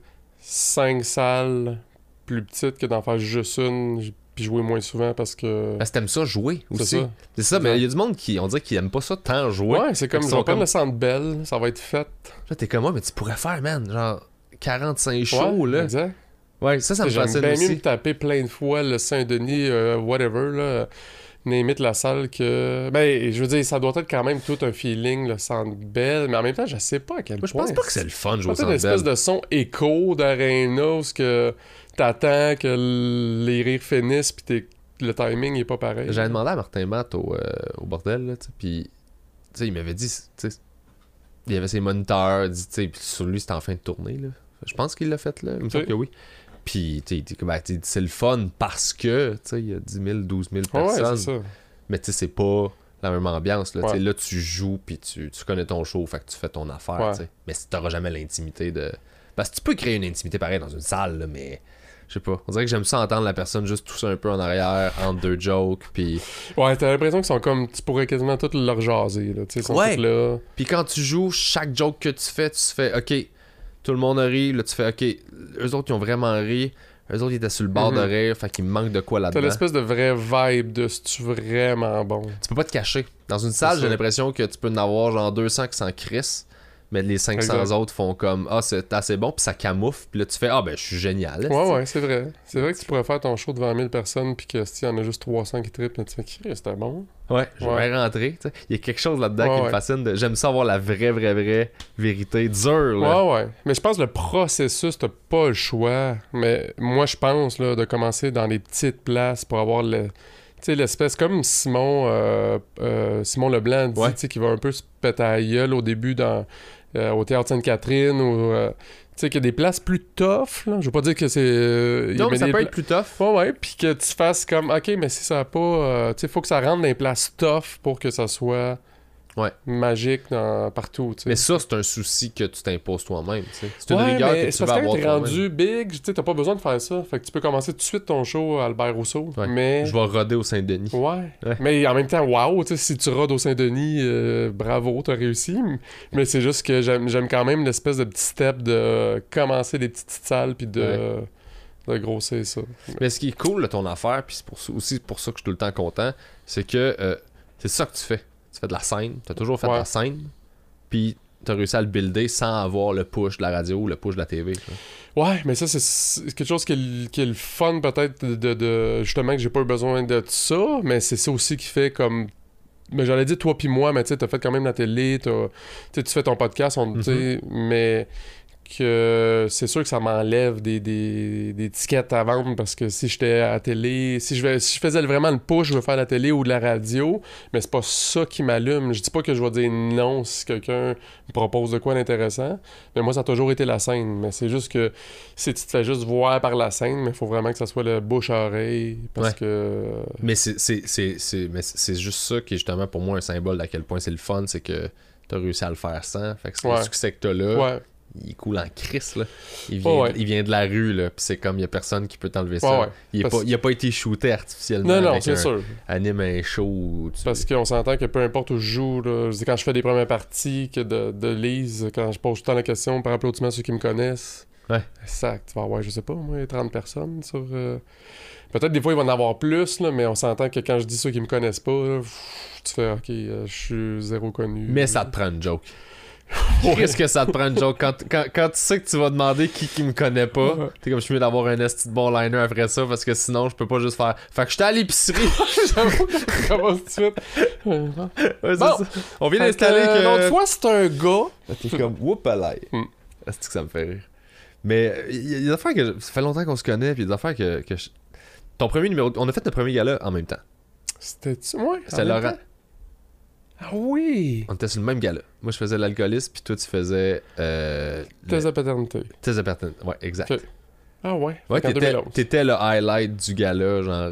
5 salles plus petites que d'en faire juste une, puis jouer moins souvent parce que... Parce que t'aimes ça jouer C'est aussi. ça. C'est ça, mais il y a du monde qui, on dirait qu'ils aiment pas ça tant jouer. Ouais, c'est comme, Fait je qu'ils vais sont prendre comme- le Centre Bell, ça va être fait. Là, t'es comme moi, mais tu pourrais faire, man, genre 45 shows, Ouais, là. exact. Ouais, ça me J'aime fascine bien mieux aussi. me taper plein de fois le Saint-Denis, whatever, là. N'imite la salle que... Ben, je veux dire, ça doit être quand même tout un feeling, le Centre Bell, mais en même temps, je sais pas à quel Moi, je point. pense pas que c'est le fun de jouer au Peut-être une Centre espèce Bell. de son écho d'aréna où ce que t'attends que les rires finissent puis le timing est pas pareil. J'avais demandé à Martin Matt au bordel, là, tu sais, puis tu sais, il m'avait dit, tu sais, il y avait ses moniteurs, tu sais, puis sur lui, c'était en fin de tournée, là. Je pense qu'il l'a fait, là, il me semble Ok. que oui. Puis, tu sais, il dit que, ben, tu sais, c'est le fun parce que, tu sais, il y a 10 000, 12 000 Ouais, personnes. c'est ça. Mais tu sais, c'est pas la même ambiance, là. Ouais. Tu sais, là, tu joues, puis tu connais ton show, fait que tu fais ton affaire, Ouais. tu sais. Mais t'auras jamais l'intimité de... Parce que tu peux créer une intimité pareille dans une salle, là, mais... Je sais pas. On dirait que j'aime ça entendre la personne juste tousser un peu en arrière, entre deux jokes, puis... Ouais, t'as l'impression qu'ils sont comme... Tu pourrais quasiment tout leur jaser, là. Tu sais, ils sont Ouais. tous là. Puis quand tu joues, chaque joke que tu fais, OK, tout le monde rit, là tu fais OK, eux autres, ils ont vraiment ri. Eux autres, ils étaient sur le bord de rire, fait qu'il me manque de quoi là-dedans. T'as l'espèce de vraie vibe de c'est-tu vraiment bon. Tu peux pas te cacher. Dans une salle, j'ai l'impression que tu peux en avoir genre 200 qui s'en crissent, mais les 500 autres font comme c'est assez bon, puis ça camoufle, puis là tu fais je suis génial. Ouais, c'est vrai. C'est vrai que tu pourrais faire ton show devant 1000 personnes, puis que s'il y en a juste 300 qui trippent, tu fais c'était bon. Ouais, je vais rentrer. T'sais. Il y a quelque chose là-dedans qui me fascine. J'aime ça avoir la vraie vérité dure. Là. Ouais. Mais je pense que le processus, t'as pas le choix. Mais moi, je pense là, de commencer dans les petites places pour avoir l'espèce comme Simon Leblanc dit, qui va un peu se péter à la gueule au début au Théâtre Sainte-Catherine ou... tu sais, qu'il y a des places plus tough, là. Je veux pas dire que c'est... non, mais ça peut être plus tough. Ouais, puis que tu fasses comme... OK, mais si ça a pas... tu sais, faut que ça rentre dans les places tough pour que ça soit magique partout, tu sais. Mais ça, c'est un souci que tu t'imposes toi-même, tu sais. C'est une rigueur que tu vas avoir toi-même. T'es rendu big, tu sais, t'as pas besoin de faire ça. Fait que tu peux commencer tout de suite ton show à Albert Rousseau, mais... Je vais roder au Saint-Denis. Ouais. Mais en même temps, wow, tu sais, si tu rodes au Saint-Denis, bravo, t'as réussi. Mais c'est juste que j'aime quand même l'espèce de petit step de commencer des petites salles, puis de grossir ça. Mais ce qui est cool de ton affaire, puis c'est aussi pour ça que je suis tout le temps content, c'est que c'est ça que tu fais. Tu fais de la scène, t'as toujours fait de la scène, puis t'as réussi à le builder sans avoir le push de la radio ou le push de la TV. Ouais, mais ça, c'est quelque chose qui est le fun peut-être de justement que j'ai pas eu besoin de ça, mais c'est ça aussi qui fait comme... Mais j'allais dire toi puis moi, mais tu sais, t'as fait quand même la télé, tu fais ton podcast, mais que c'est sûr que ça m'enlève des tickets à vendre parce que si j'étais à la télé, si je faisais vraiment le push, je veux faire la télé ou de la radio, mais c'est pas ça qui m'allume. Je dis pas que je vais dire non si quelqu'un me propose de quoi d'intéressant, mais moi ça a toujours été la scène, mais c'est juste que si tu te fais juste voir par la scène, mais il faut vraiment que ça soit le bouche à oreille parce que... Mais c'est juste ça qui est justement pour moi un symbole d'à quel point c'est le fun, c'est que t'as réussi à le faire sans, fait que c'est le succès que t'as là. Il coule en crisse, là. Il vient de la rue, là. Puis c'est comme, il y a personne qui peut t'enlever ça. Il a pas été shooté artificiellement. Non, c'est sûr. Anime un show. Parce qu'on s'entend que peu importe où je joue, là, je dis quand je fais des premières parties que de Lise, quand je pose tout le temps la question par applaudissement à ceux qui me connaissent. Ça, tu vas avoir, je sais pas, moi, 30 personnes sur... Peut-être des fois, il va en avoir plus, là, mais on s'entend que quand je dis ceux qui me connaissent pas, là, tu fais, OK, je suis zéro connu. Mais ça te prend une joke. Qu'est-ce que ça te prend une joke quand tu sais que tu vas demander qui me connaît pas, t'es comme je suis mieux d'avoir un esti de bon liner après ça parce que sinon je peux pas juste faire fait que j'étais à l'épicerie. J'avoue qu'on commence tout de suite. On vient d'installer que l'autre fois c'est un gars. T'es comme whoop alay. Est-ce que ça me fait rire. Mais il y a des affaires que ça fait longtemps qu'on se connaît puis il y a des affaires que ton premier numéro, on a fait notre premier gala en même temps. C'était moi. C'était Laurent. Ah oui! On était sur le même gala. Moi, je faisais l'alcoolisme, puis toi, tu faisais... Thèse de paternité. Thèse de paternité, ouais, exact. Okay. Ah ouais? Ouais, t'étais le highlight du gala, genre...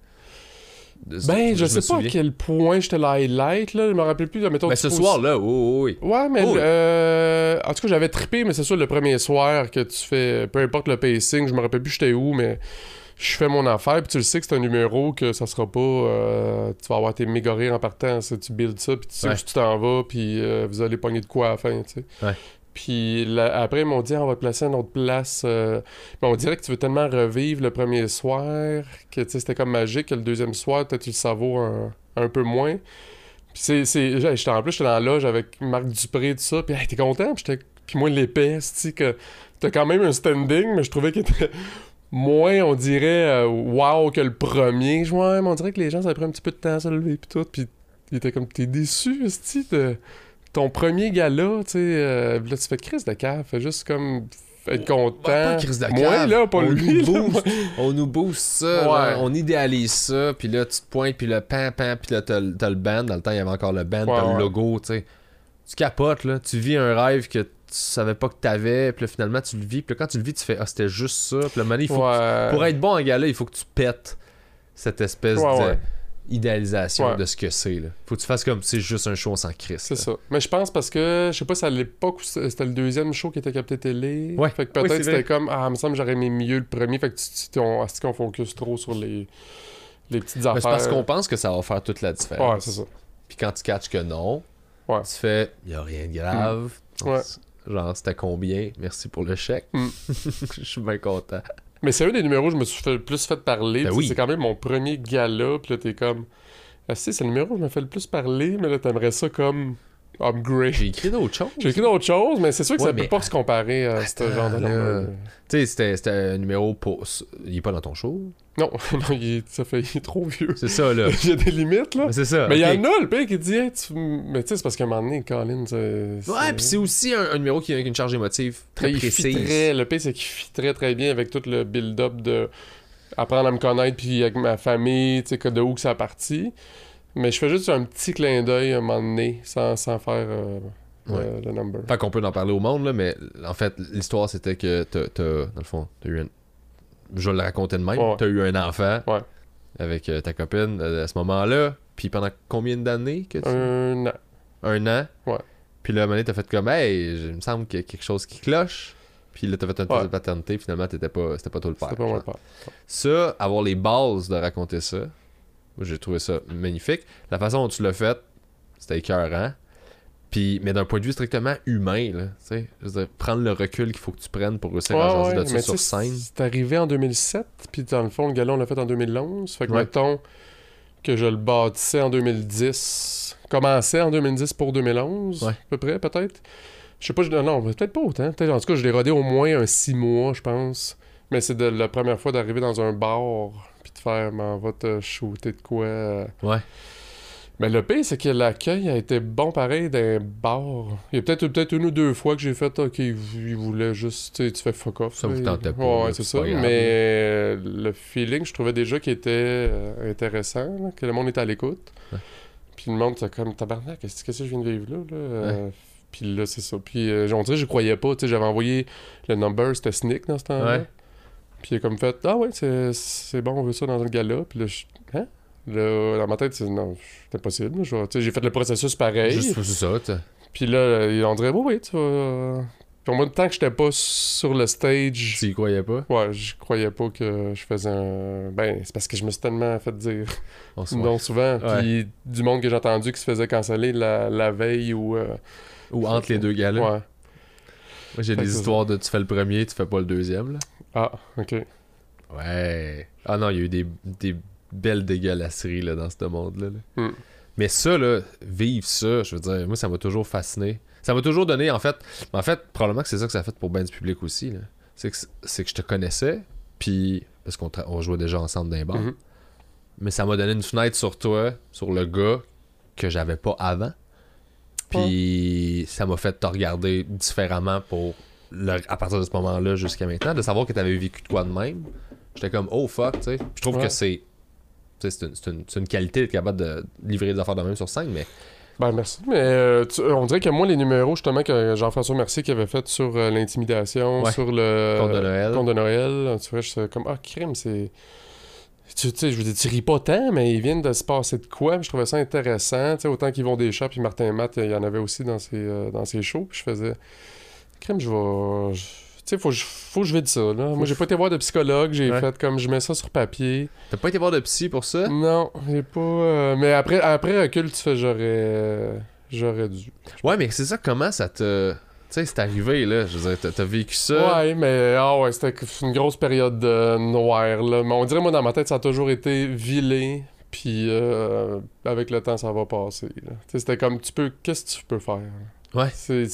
je sais pas à quel point j'étais le highlight, là. Je me rappelle plus, mettons... Mais ce soir-là, oui. Ouais, mais... en tout cas, j'avais trippé, mais c'est sûr, le premier soir que tu fais... Peu importe le pacing, je me rappelle plus j'étais où, mais... Je fais mon affaire, puis tu le sais que c'est un numéro que ça sera pas... tu vas avoir tes méga rires en partant, tu builds ça, puis tu sais où tu t'en vas, puis vous allez pogner de quoi à la fin, tu sais. Ouais. Puis après, ils m'ont dit, on va te placer à une autre place. Mais on dirait que tu veux tellement revivre le premier soir que c'était comme magique, que le deuxième soir, peut-être tu le savoures un peu moins. Puis en plus, j'étais dans la loge avec Marc Dupré, tout ça, puis t'es content? Puis moi, l'épais, tu que t'as quand même un standing, mais je trouvais qu'il était... moins, on dirait, wow que le premier. Mais on dirait que les gens, ça a pris un petit peu de temps à se lever pis tout. Puis il était comme, t'es déçu, esti, de ton premier gala, tu sais. Là, tu fais crise de cave. Fais juste comme être content. Pas crise de cave. Moi, là, pas lui. On nous booste ça. Là, on idéalise ça. Puis là, tu te pointes, puis le pam, puis là, t'as le band. Dans le temps, il y avait encore le band, t'as le logo, tu sais. Tu capotes, là. Tu vis un rêve que tu savais pas que t'avais, puis là, finalement tu le vis, puis là, quand tu le vis, tu fais c'était juste ça, puis là, il faut pour être bon en gala, il faut que tu pètes cette espèce d'idéalisation de ce que c'est, là. Faut que tu fasses comme c'est juste un show sans Christ. C'est ça. Mais je pense parce que, je sais pas si à l'époque où c'était le deuxième show qui était capté télé, fait que peut-être c'était comme, il me semble que j'aurais aimé mieux le premier, fait que qu'on focus trop sur les petites affaires. Mais c'est parce qu'on pense que ça va faire toute la différence. Ouais, c'est ça. Puis quand tu catches que non, tu fais, y a rien de grave. Genre, c'était combien? Merci pour le chèque. Je suis bien content. Mais c'est un des numéros où je me suis le plus fait parler. Ben oui. C'est quand même mon premier gala, puis là, t'es comme... Ah si, c'est le numéro où je me fais le plus parler, mais là, t'aimerais ça comme upgrade. J'ai écrit d'autres choses. J'ai écrit d'autres choses, mais c'est sûr que Ouais, ça peut mais pas se comparer à ce genre de number. Tu sais, c'était un numéro pour... Il est pas dans ton show? Non, non, il est trop vieux. C'est ça, là. Il y a des limites, là. Mais c'est ça. Mais il ok. y en a, le pire, qui dit, hey, mais tu sais, c'est parce qu'à un moment donné, Colin, Ouais, pis c'est aussi un numéro qui a une charge émotive très précise. Le pire, c'est qu'il fit très bien avec tout le build-up de apprendre à me connaître, puis avec ma famille, tu sais, de où que ça a parti. Mais je fais juste un petit clin d'œil à un moment donné, sans faire le number. Fait qu'on peut en parler au monde, là, mais en fait, l'histoire, c'était que dans le fond, t'as eu un... Je vais le raconter de même. Ouais. T'as eu un enfant Ouais. avec ta copine à ce moment-là. Puis pendant combien d'années que tu... Un an. Un an? Ouais. Puis là, à un moment donné, t'as fait comme, hey, il me semble qu'il y a quelque chose qui cloche. Puis là, t'as fait un test de paternité. Finalement, c'était pas toi le père. C'était pas moi le père. Ça, avoir les bases de raconter ça, moi, j'ai trouvé ça magnifique. La façon dont tu l'as fait, c'était écœurant. Puis, mais d'un point de vue strictement humain, là, tu sais, je veux dire, prendre le recul qu'il faut que tu prennes pour réussir à jaser de ça mais sur scène. C'est arrivé en 2007, puis dans le fond, le gala, on l'a fait en 2011. Fait que, Ouais. mettons que je le bâtissais en 2010. Commençais en 2010 pour 2011, Ouais. à peu près, peut-être. Je sais pas, non, peut-être pas autant. Peut-être, en tout cas, je l'ai rodé au moins un 6 mois, je pense. Mais c'est la première fois d'arriver dans un bar, puis de faire, on va te shooter de quoi. Ouais. Mais le pire, c'est que l'accueil a été bon pareil d'un bar. Il y a peut-être une ou deux fois que j'ai fait, ok, il voulait juste, tu sais, tu fais fuck off. Ça là, vous tentait pas, Ouais, là, c'est c'est ça. pas grave, Mais le feeling, je trouvais déjà qu'il était intéressant, là, que le monde était à l'écoute. Ouais. Puis le monde, c'est comme, tabarnak, qu'est-ce que je viens de vivre là? Puis là, c'est ça. Puis on dirait que je croyais pas, tu sais, j'avais envoyé le number, c'était Snick dans ce temps-là. Ouais. Puis il a comme fait, ah ouais, c'est bon, on veut ça dans le gala. Puis là, hein? Là, dans ma tête, c'est non, c'est impossible. Tu sais, j'ai fait le processus pareil. Juste c'est ça, tu sais. Puis là, on dirait, oui, tu vas. Puis au moins, tant que j'étais pas sur le stage. Tu y croyais pas? Ouais, je croyais pas que je faisais un. Ben, c'est parce que je me suis tellement fait dire On se non souvent. Ouais. Puis du monde que j'ai entendu qui se faisait canceller la veille ou. Ou entre les deux galas. Ouais. Moi, j'ai Fait des que histoires de tu fais le premier, tu fais pas le deuxième, là. Ah, ok. Ouais. Ah non, il y a eu des belles dégueulasseries, là, dans ce monde-là. Là. Mm. Mais ça, là, vivre ça, je veux dire, moi, ça m'a toujours fasciné. Ça m'a toujours donné, en fait, probablement que c'est ça que ça a fait pour ben du public aussi, là. C'est que je te connaissais, puis, parce on jouait déjà ensemble dans les bars, Mhm. mais ça m'a donné une fenêtre sur toi, sur le gars, que j'avais pas avant. Puis, ça m'a fait te regarder différemment à partir de ce moment-là jusqu'à maintenant, de savoir que t'avais vécu de quoi de même. J'étais comme, oh fuck, tu sais. Je trouve que c'est une qualité d'être capable de livrer des affaires de même sur scène, mais Ben, merci. Mais on dirait que moi, les numéros, justement, que Jean-François Mercier qui avait fait sur l'intimidation, Ouais. sur le Conte de Noël. Conte de Noël, tu vois, je suis comme, ah, crime, c'est. Tu sais, je veux dire, tu ris pas tant, mais ils viennent de se passer de quoi, puis je trouvais ça intéressant. Tu sais, autant qu'ils vont des chats, puis Martin Matt, il y en avait aussi dans ses shows, puis je faisais, crime, tu sais, faut que je vide ça, là. Moi, j'ai pas été voir de psychologue, j'ai Ouais. fait comme, je mets ça sur papier. t'as pas été voir de psy pour ça? Non, j'ai pas. Mais après recul, tu fais, j'aurais dû. Ouais, mais c'est ça, comment ça te... Tu sais, c'est arrivé, là. Je veux dire, t'as vécu ça. Ouais, mais c'était une grosse période noire, là. Mais on dirait, moi, dans ma tête, ça a toujours été vilé, puis avec le temps, ça va passer, là. Tu sais, c'était comme, qu'est-ce que tu peux faire? Ouais.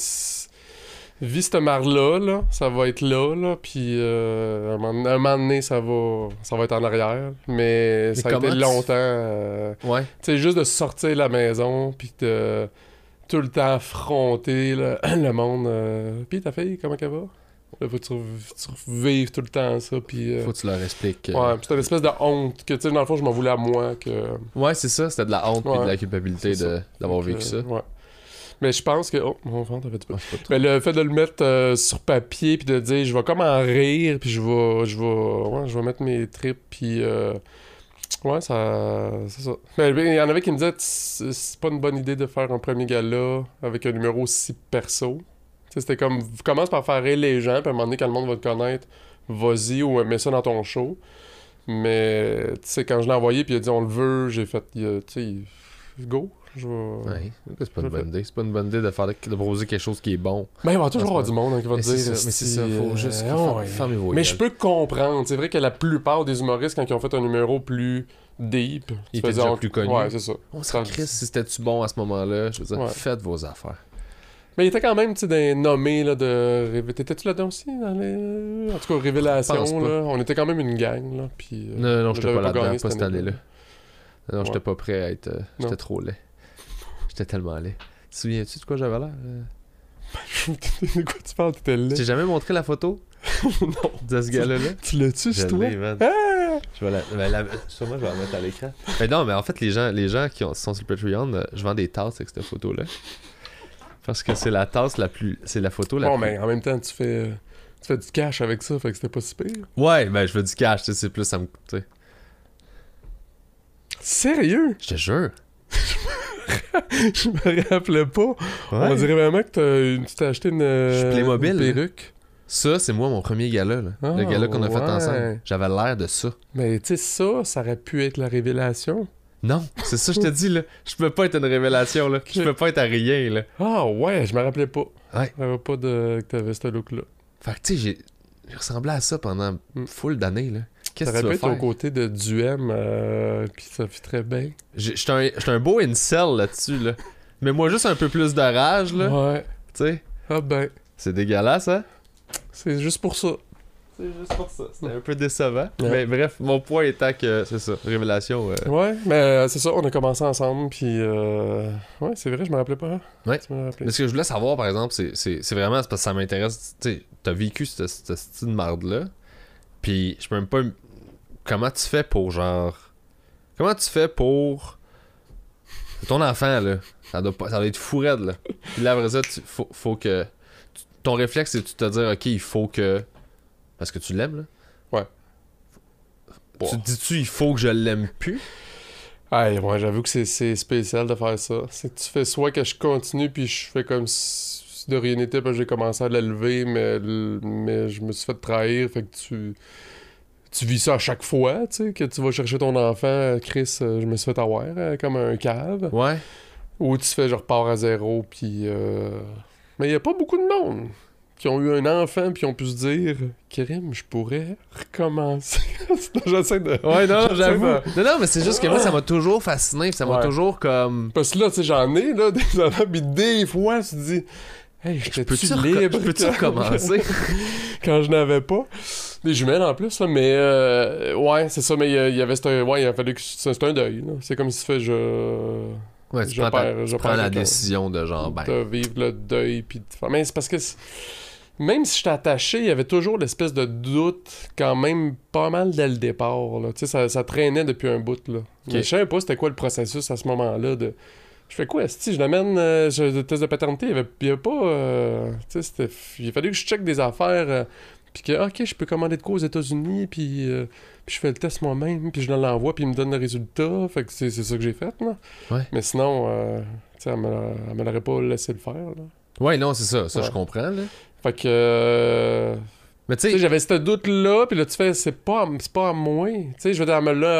Vis cette marre-là, là, ça va être là, puis un moment donné, ça va être en arrière. Mais ça a été comment longtemps. Ouais. Tu sais, juste de sortir de la maison, puis de tout le temps affronter le monde. Puis ta fille, comment elle va? Là, faut que tu revives tout le temps ça, puis... Faut que tu leur expliques. Ouais, puis c'était une espèce de honte, que tu sais, dans le fond, je m'en voulais à moi, que... Ouais, c'est ça, c'était de la honte et Ouais. de la culpabilité C'est ça. d'avoir Donc, vécu ça. Ouais. Mais je pense que... Oh, mon ventre avait du peu. Ouais, c'est pas trop. Mais le fait de le mettre sur papier, puis de dire, je vais comme en rire, puis je vais mettre mes tripes, puis... Ouais, c'est ça. Mais il y en avait qui me disaient, c'est pas une bonne idée de faire un premier gala avec un numéro si perso. Tu sais, c'était comme, commence par faire rire les gens, puis à un moment donné, quand le monde va te connaître, vas-y ou mets ça dans ton show. Mais, tu sais, quand je l'ai envoyé, puis il a dit, on le veut, j'ai fait, tu sais, go. je vais... Ouais, c'est pas je une le bonne idée. C'est pas une bonne idée de proposer quelque chose qui est bon. Ben, il va toujours avoir du monde hein, qui va te Mais c'est dire... ça, mais c'est ça, faut juste ouais. fermer vos Mais gueules. je peux comprendre. C'est vrai que la plupart des humoristes, quand ils ont fait un numéro plus deep... Il tu était faisais déjà plus connu. Ouais, c'est ça. On s'en crisse si c'était-tu bon à ce moment-là. Je veux dire, Ouais. faites vos affaires. Mais il était quand même, tu sais, des nommés, là, de... T'étais-tu là-dedans aussi, dans les... En tout cas, Je pense Révélation, pas. là. On était quand même une gang, là, puis... Non, j'étais j'avais pas là-dedans, gagné pas cette année-là. Non, j'étais Ouais. pas prêt à être... J'étais Non. trop laid. J'étais tellement laid. Tu te souviens-tu de quoi j'avais l'air? De quoi tu parles? T'étais laid? J'ai jamais montré la photo Non. de ce gars-là. Tu l'as-tu, Je c'est toi? l'ai, man. Ah! Je vais sûrement, je vais la mettre à l'écran. Mais non, mais en fait, les gens qui sont sur le Patreon, je vends des tasses avec cette photo-là. Parce que c'est la tasse la plus... C'est la photo la Bon, plus... mais en même temps, tu fais du cash avec ça, fait que c'était pas si pire. Ouais, ben je veux du cash, tu sais, c'est plus... Ça me... tu sais. Sérieux? Je te jure. Je me rappelais pas. On dirait vraiment que tu t'as acheté Je suis Playmobil, une là. perruque. Ça, c'est moi, mon premier gala, là. Ah, Le gala qu'on a fait ouais. ensemble. J'avais l'air de ça. Mais tu sais, ça aurait pu être la révélation. Non, c'est ça que je te dis, là. Je peux pas être une révélation, là. Je peux pas être à rien, là. Ah ouais, je me rappelais pas. Ouais. Je me rappelais pas que t'avais ce look-là. Fait que, tu sais, j'ai ressemblé à ça pendant full d'années, là. Qu'est-ce Ça que tu aurait vas pu être faire? aux côtés de Duhem, pis ça fit très bien. J'étais un beau incel là-dessus, là. Mais moi, juste un peu plus de rage, là. Ouais. Tu sais, Ah ben, c'est dégueulasse, hein? c'est juste pour ça. C'est juste pour ça. C'était un peu décevant. Ouais. Mais bref, mon point étant que, c'est ça, révélation. Ouais, mais c'est ça, on a commencé ensemble, puis ouais, c'est vrai, je me rappelais pas. Hein? Ouais. Tu m'as rappelé. Mais ce que je voulais savoir, par exemple, c'est vraiment c'est parce que ça m'intéresse. Tu sais, t'as vécu ce style de marde-là. Puis je peux même pas. Comment tu fais pour genre. Comment tu fais pour. C'est ton enfant, là. Ça doit être fou raide, là. Puis là, après ça, faut que. Ton réflexe, c'est de te dire, ok, il faut que. Parce que tu l'aimes, là. Ouais. Tu te dis-tu, il faut que je l'aime plus? Ah, ouais, j'avoue que c'est spécial de faire ça. C'est que tu fais soit que je continue, puis je fais comme si de rien n'était, puis j'ai commencé à l'élever, mais je me suis fait trahir, fait que tu vis ça à chaque fois, tu sais, que tu vas chercher ton enfant, Chris, je me suis fait avoir comme un cave. Ouais. Ou tu fais, je repars à zéro, puis... Mais il y a pas beaucoup de monde qui ont eu un enfant, puis ont pu se dire, Kérim, je pourrais recommencer. J'essaie de... Ouais, non, j'essaie j'avoue. de- Non, mais c'est juste que moi, ça m'a toujours fasciné, ça m'a Ouais. toujours comme... Parce que là, tu sais, j'en ai, là, des enfants, puis des fois, tu te dis, hey, Je j'étais-tu peux-tu libre peux-tu quand- recommencer? quand je n'avais pas. Des jumelles en plus, là, mais ouais, c'est ça, mais il y avait ouais, il a fallu que c'est un deuil, là. C'est comme si tu fais, Ouais, tu Je prends, perds- je tu prends perds la quelqu'un. décision de genre, ben... de vivre le deuil, puis de faire... Mais c'est parce que même si j'étais attaché, il y avait toujours l'espèce de doute quand même pas mal dès le départ, là. Tu sais, ça traînait depuis un bout, là. Mais je savais pas c'était quoi le processus à ce moment-là de... Je fais quoi, si je l'amène, le test de paternité, il y avait pas... tu sais, il a fallu que je check des affaires, puis que, ok, je peux commander de quoi aux États-Unis, puis je fais le test moi-même, puis je l'envoie, puis il me donne le résultat, fait que c'est ça que j'ai fait, là. Ouais. Mais sinon, tu sais, elle me l'aurait pas laissé le faire, là. Ouais, non, c'est ça. Ça, Ouais. je comprends, là. Fait que... Mais tu Tu sais, sais... j'avais ce doute-là, puis là, tu fais, c'est pas à moi. Tu sais, je veux dire,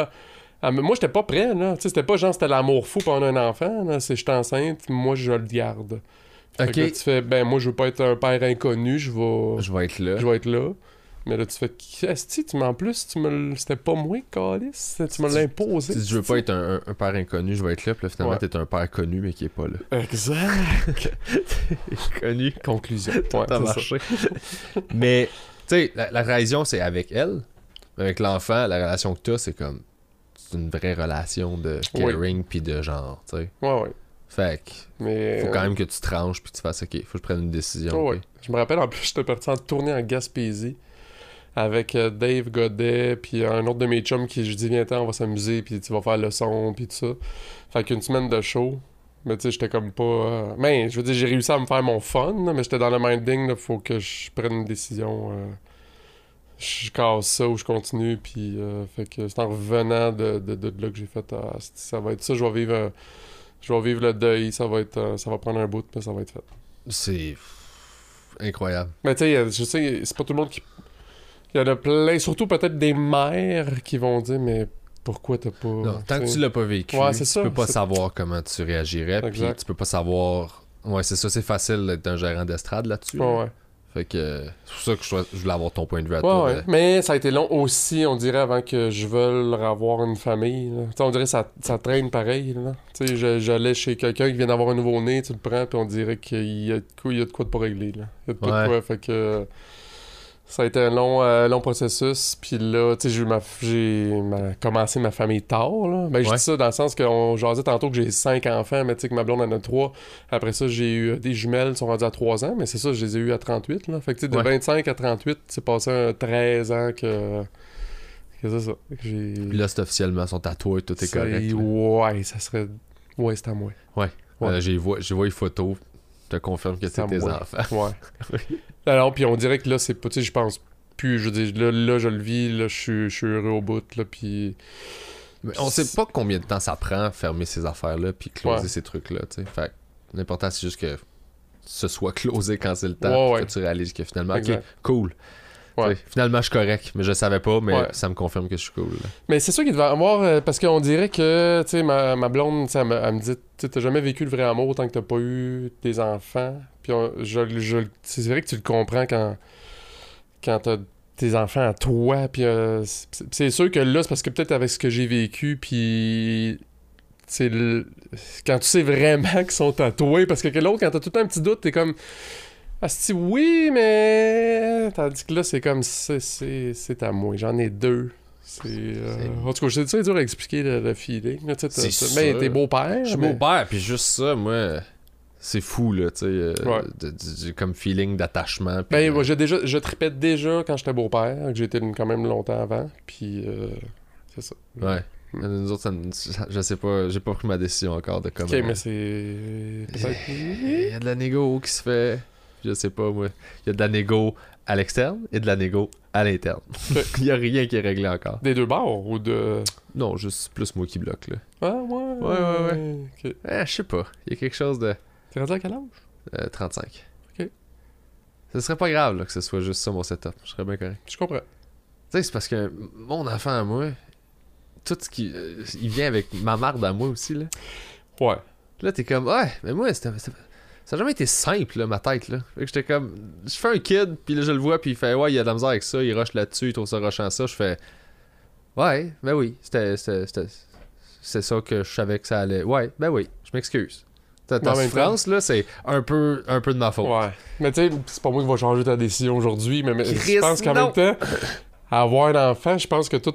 moi, j'étais pas prêt, là. Tu sais, c'était pas genre, c'était l'amour fou pendant un enfant, là. C'est, je suis enceinte, moi, je le garde. Fait Ok. que là, tu fais, ben, moi, je veux pas être un père inconnu, je Je vais être là. vais être là. Mais là, tu fais, esti, en plus, c'était pas moi, Calice. Tu me l'as imposé. Si je veux pas être un père inconnu, je vais être là. Puis là, finalement, Ouais. t'es un père connu, mais qui est pas là. Exact. Connu. Conclusion. Tout Ouais, a c'est marché. Mais, tu sais, la trahison, c'est avec elle. Avec l'enfant, la relation que t'as, c'est comme... C'est une vraie relation de caring puis de genre, tu sais. ça. Ouais, ouais. Fait que... Mais... Faut quand même que tu te tranches puis tu fasses OK, faut que je prenne une décision. Ouais. puis- Je me rappelle, en plus, j'étais parti en tournée en Gaspésie avec Dave Godet, puis un autre de mes chums qui, je dis, viens-t'en, on va s'amuser, puis tu vas faire le son, puis tout ça. Fait qu'une semaine de show, mais tu sais, j'étais comme pas... Mais, je veux dire, j'ai réussi à me faire mon fun, là, mais j'étais dans le minding, là, faut que je prenne une décision. Je casse ça ou je continue, puis fait que c'est en revenant de là que j'ai fait, ça va être ça, je vais vivre le deuil, ça va prendre un bout, mais ça va être fait. C'est incroyable. Mais tu sais, je sais, c'est pas tout le monde qui... Il y en a plein, surtout peut-être des mères qui vont dire, mais pourquoi t'as pas... Non, tant que tu l'as pas vécu, Ouais, c'est ça, tu peux pas c'est- savoir comment tu réagirais, puis Exact. tu peux pas savoir... Ouais, c'est ça, c'est facile d'être un gérant d'estrade là-dessus. là. Ouais, ouais. Fait que c'est pour ça que je voulais avoir ton point de vue à Ouais, toi. ouais. Mais ça a été long aussi, on dirait, avant que je veuille avoir une famille. Là. Tu sais, on dirait que ça traîne pareil. Là. Tu sais, j'allais chez quelqu'un qui vient d'avoir un nouveau-né, tu le prends, puis on dirait qu'il y a de quoi de pas régler. Là. Il y a de quoi de quoi. Fait que ça a été un long processus. Puis là, tu sais, j'ai commencé ma famille tard. Là. Ben, je Ouais. dis ça dans le sens qu'on jasait tantôt que j'ai 5 enfants, mais tu sais que ma blonde en a 3. Après ça, j'ai eu des jumelles, sont rendues à 3 ans, mais c'est ça, je les ai eues à 38. Là. Fait que tu sais, de Ouais. 25 à 38, c'est passé un 13 ans que c'est ça. Que j'ai... Puis là, c'est officiellement son tatouage, tout est correct. là. Ouais, ça serait... Ouais, c'est à moi. Ouais. Ouais. J'ai vu les photos, je te confirme que C'est à c'est tes moi. enfants. Ouais. Alors, puis on dirait que là, c'est pas... Tu sais, je pense plus... Je veux dire, là, je le vis, là, je suis heureux au bout, là, puis... Mais on sait pas combien de temps ça prend fermer ces affaires-là puis closer Ouais. ces trucs-là, tu sais. Fait que l'important, c'est juste que ce soit closé quand c'est le temps, Ouais, puis ouais. que tu réalises que finalement, ok, Exact. cool. Ouais. Tu sais, finalement, je suis correct, mais je savais pas, mais Ouais. ça me confirme que je suis cool. là. Mais c'est sûr qu'il devait avoir... parce qu'on dirait que, tu sais, ma blonde, tu sais, elle me dit, tu sais, t'as jamais vécu le vrai amour tant que t'as pas eu des enfants. Puis c'est vrai que tu le comprends quand t'as tes enfants à toi. Puis c'est sûr que là, c'est parce que peut-être avec ce que j'ai vécu, puis... quand tu sais vraiment qu'ils sont tatoués, parce que l'autre, quand t'as tout le temps un petit doute, t'es comme... Ah, si oui, mais... Tandis que là, c'est comme... C'est à moi. J'en ai 2. En tout cas, je sais, c'est dur à expliquer le feeling. Là, tu sais, C'est mais ça. t'es beau-père. Je suis mais- beau-père, puis juste ça, moi, c'est fou, là, tu sais, Ouais. comme feeling d'attachement. puis, Ben, moi, je tripais déjà quand j'étais beau-père, que j'étais quand même longtemps avant, puis c'est ça. Ouais. Nous autres, je sais pas, j'ai pas pris ma décision encore de comment. Ok, mais c'est... Peut-être... Il y a de la négo qui se fait. Je sais pas, moi. Il y a de la négo à l'externe et de la négo à l'interne. Il y a rien qui est réglé encore. Des deux bords, ou de... Non, juste plus moi qui bloque, là. Ah, ouais. Ouais. Ok. Je sais pas. Il y a quelque chose de T'es rendu à quel âge? 35. Ok. Ce serait pas grave, là, que ce soit juste ça, mon setup. Je serais bien correct. Je comprends. Tu sais, c'est parce que mon enfant à moi, tout ce qui... il vient avec ma marde à moi aussi, là. Ouais. Là, t'es comme, ouais, mais moi, ça a jamais été simple, là, ma tête, là. Fait que j'étais comme, je fais un kid, puis là, je le vois, puis il fait, ouais, il y a de la misère avec ça, il rush là-dessus, il trouve ça rushant ça. Je fais, ouais, ben oui, c'est ça que je savais que ça allait. Ouais, ben oui, je m'excuse. Ta Mais en même souffrance, là, c'est un peu de ma faute. Ouais. Mais tu sais, c'est pas moi qui va changer ta décision aujourd'hui, mais je Chris, pense qu'en non. même temps, avoir un enfant, je pense que tous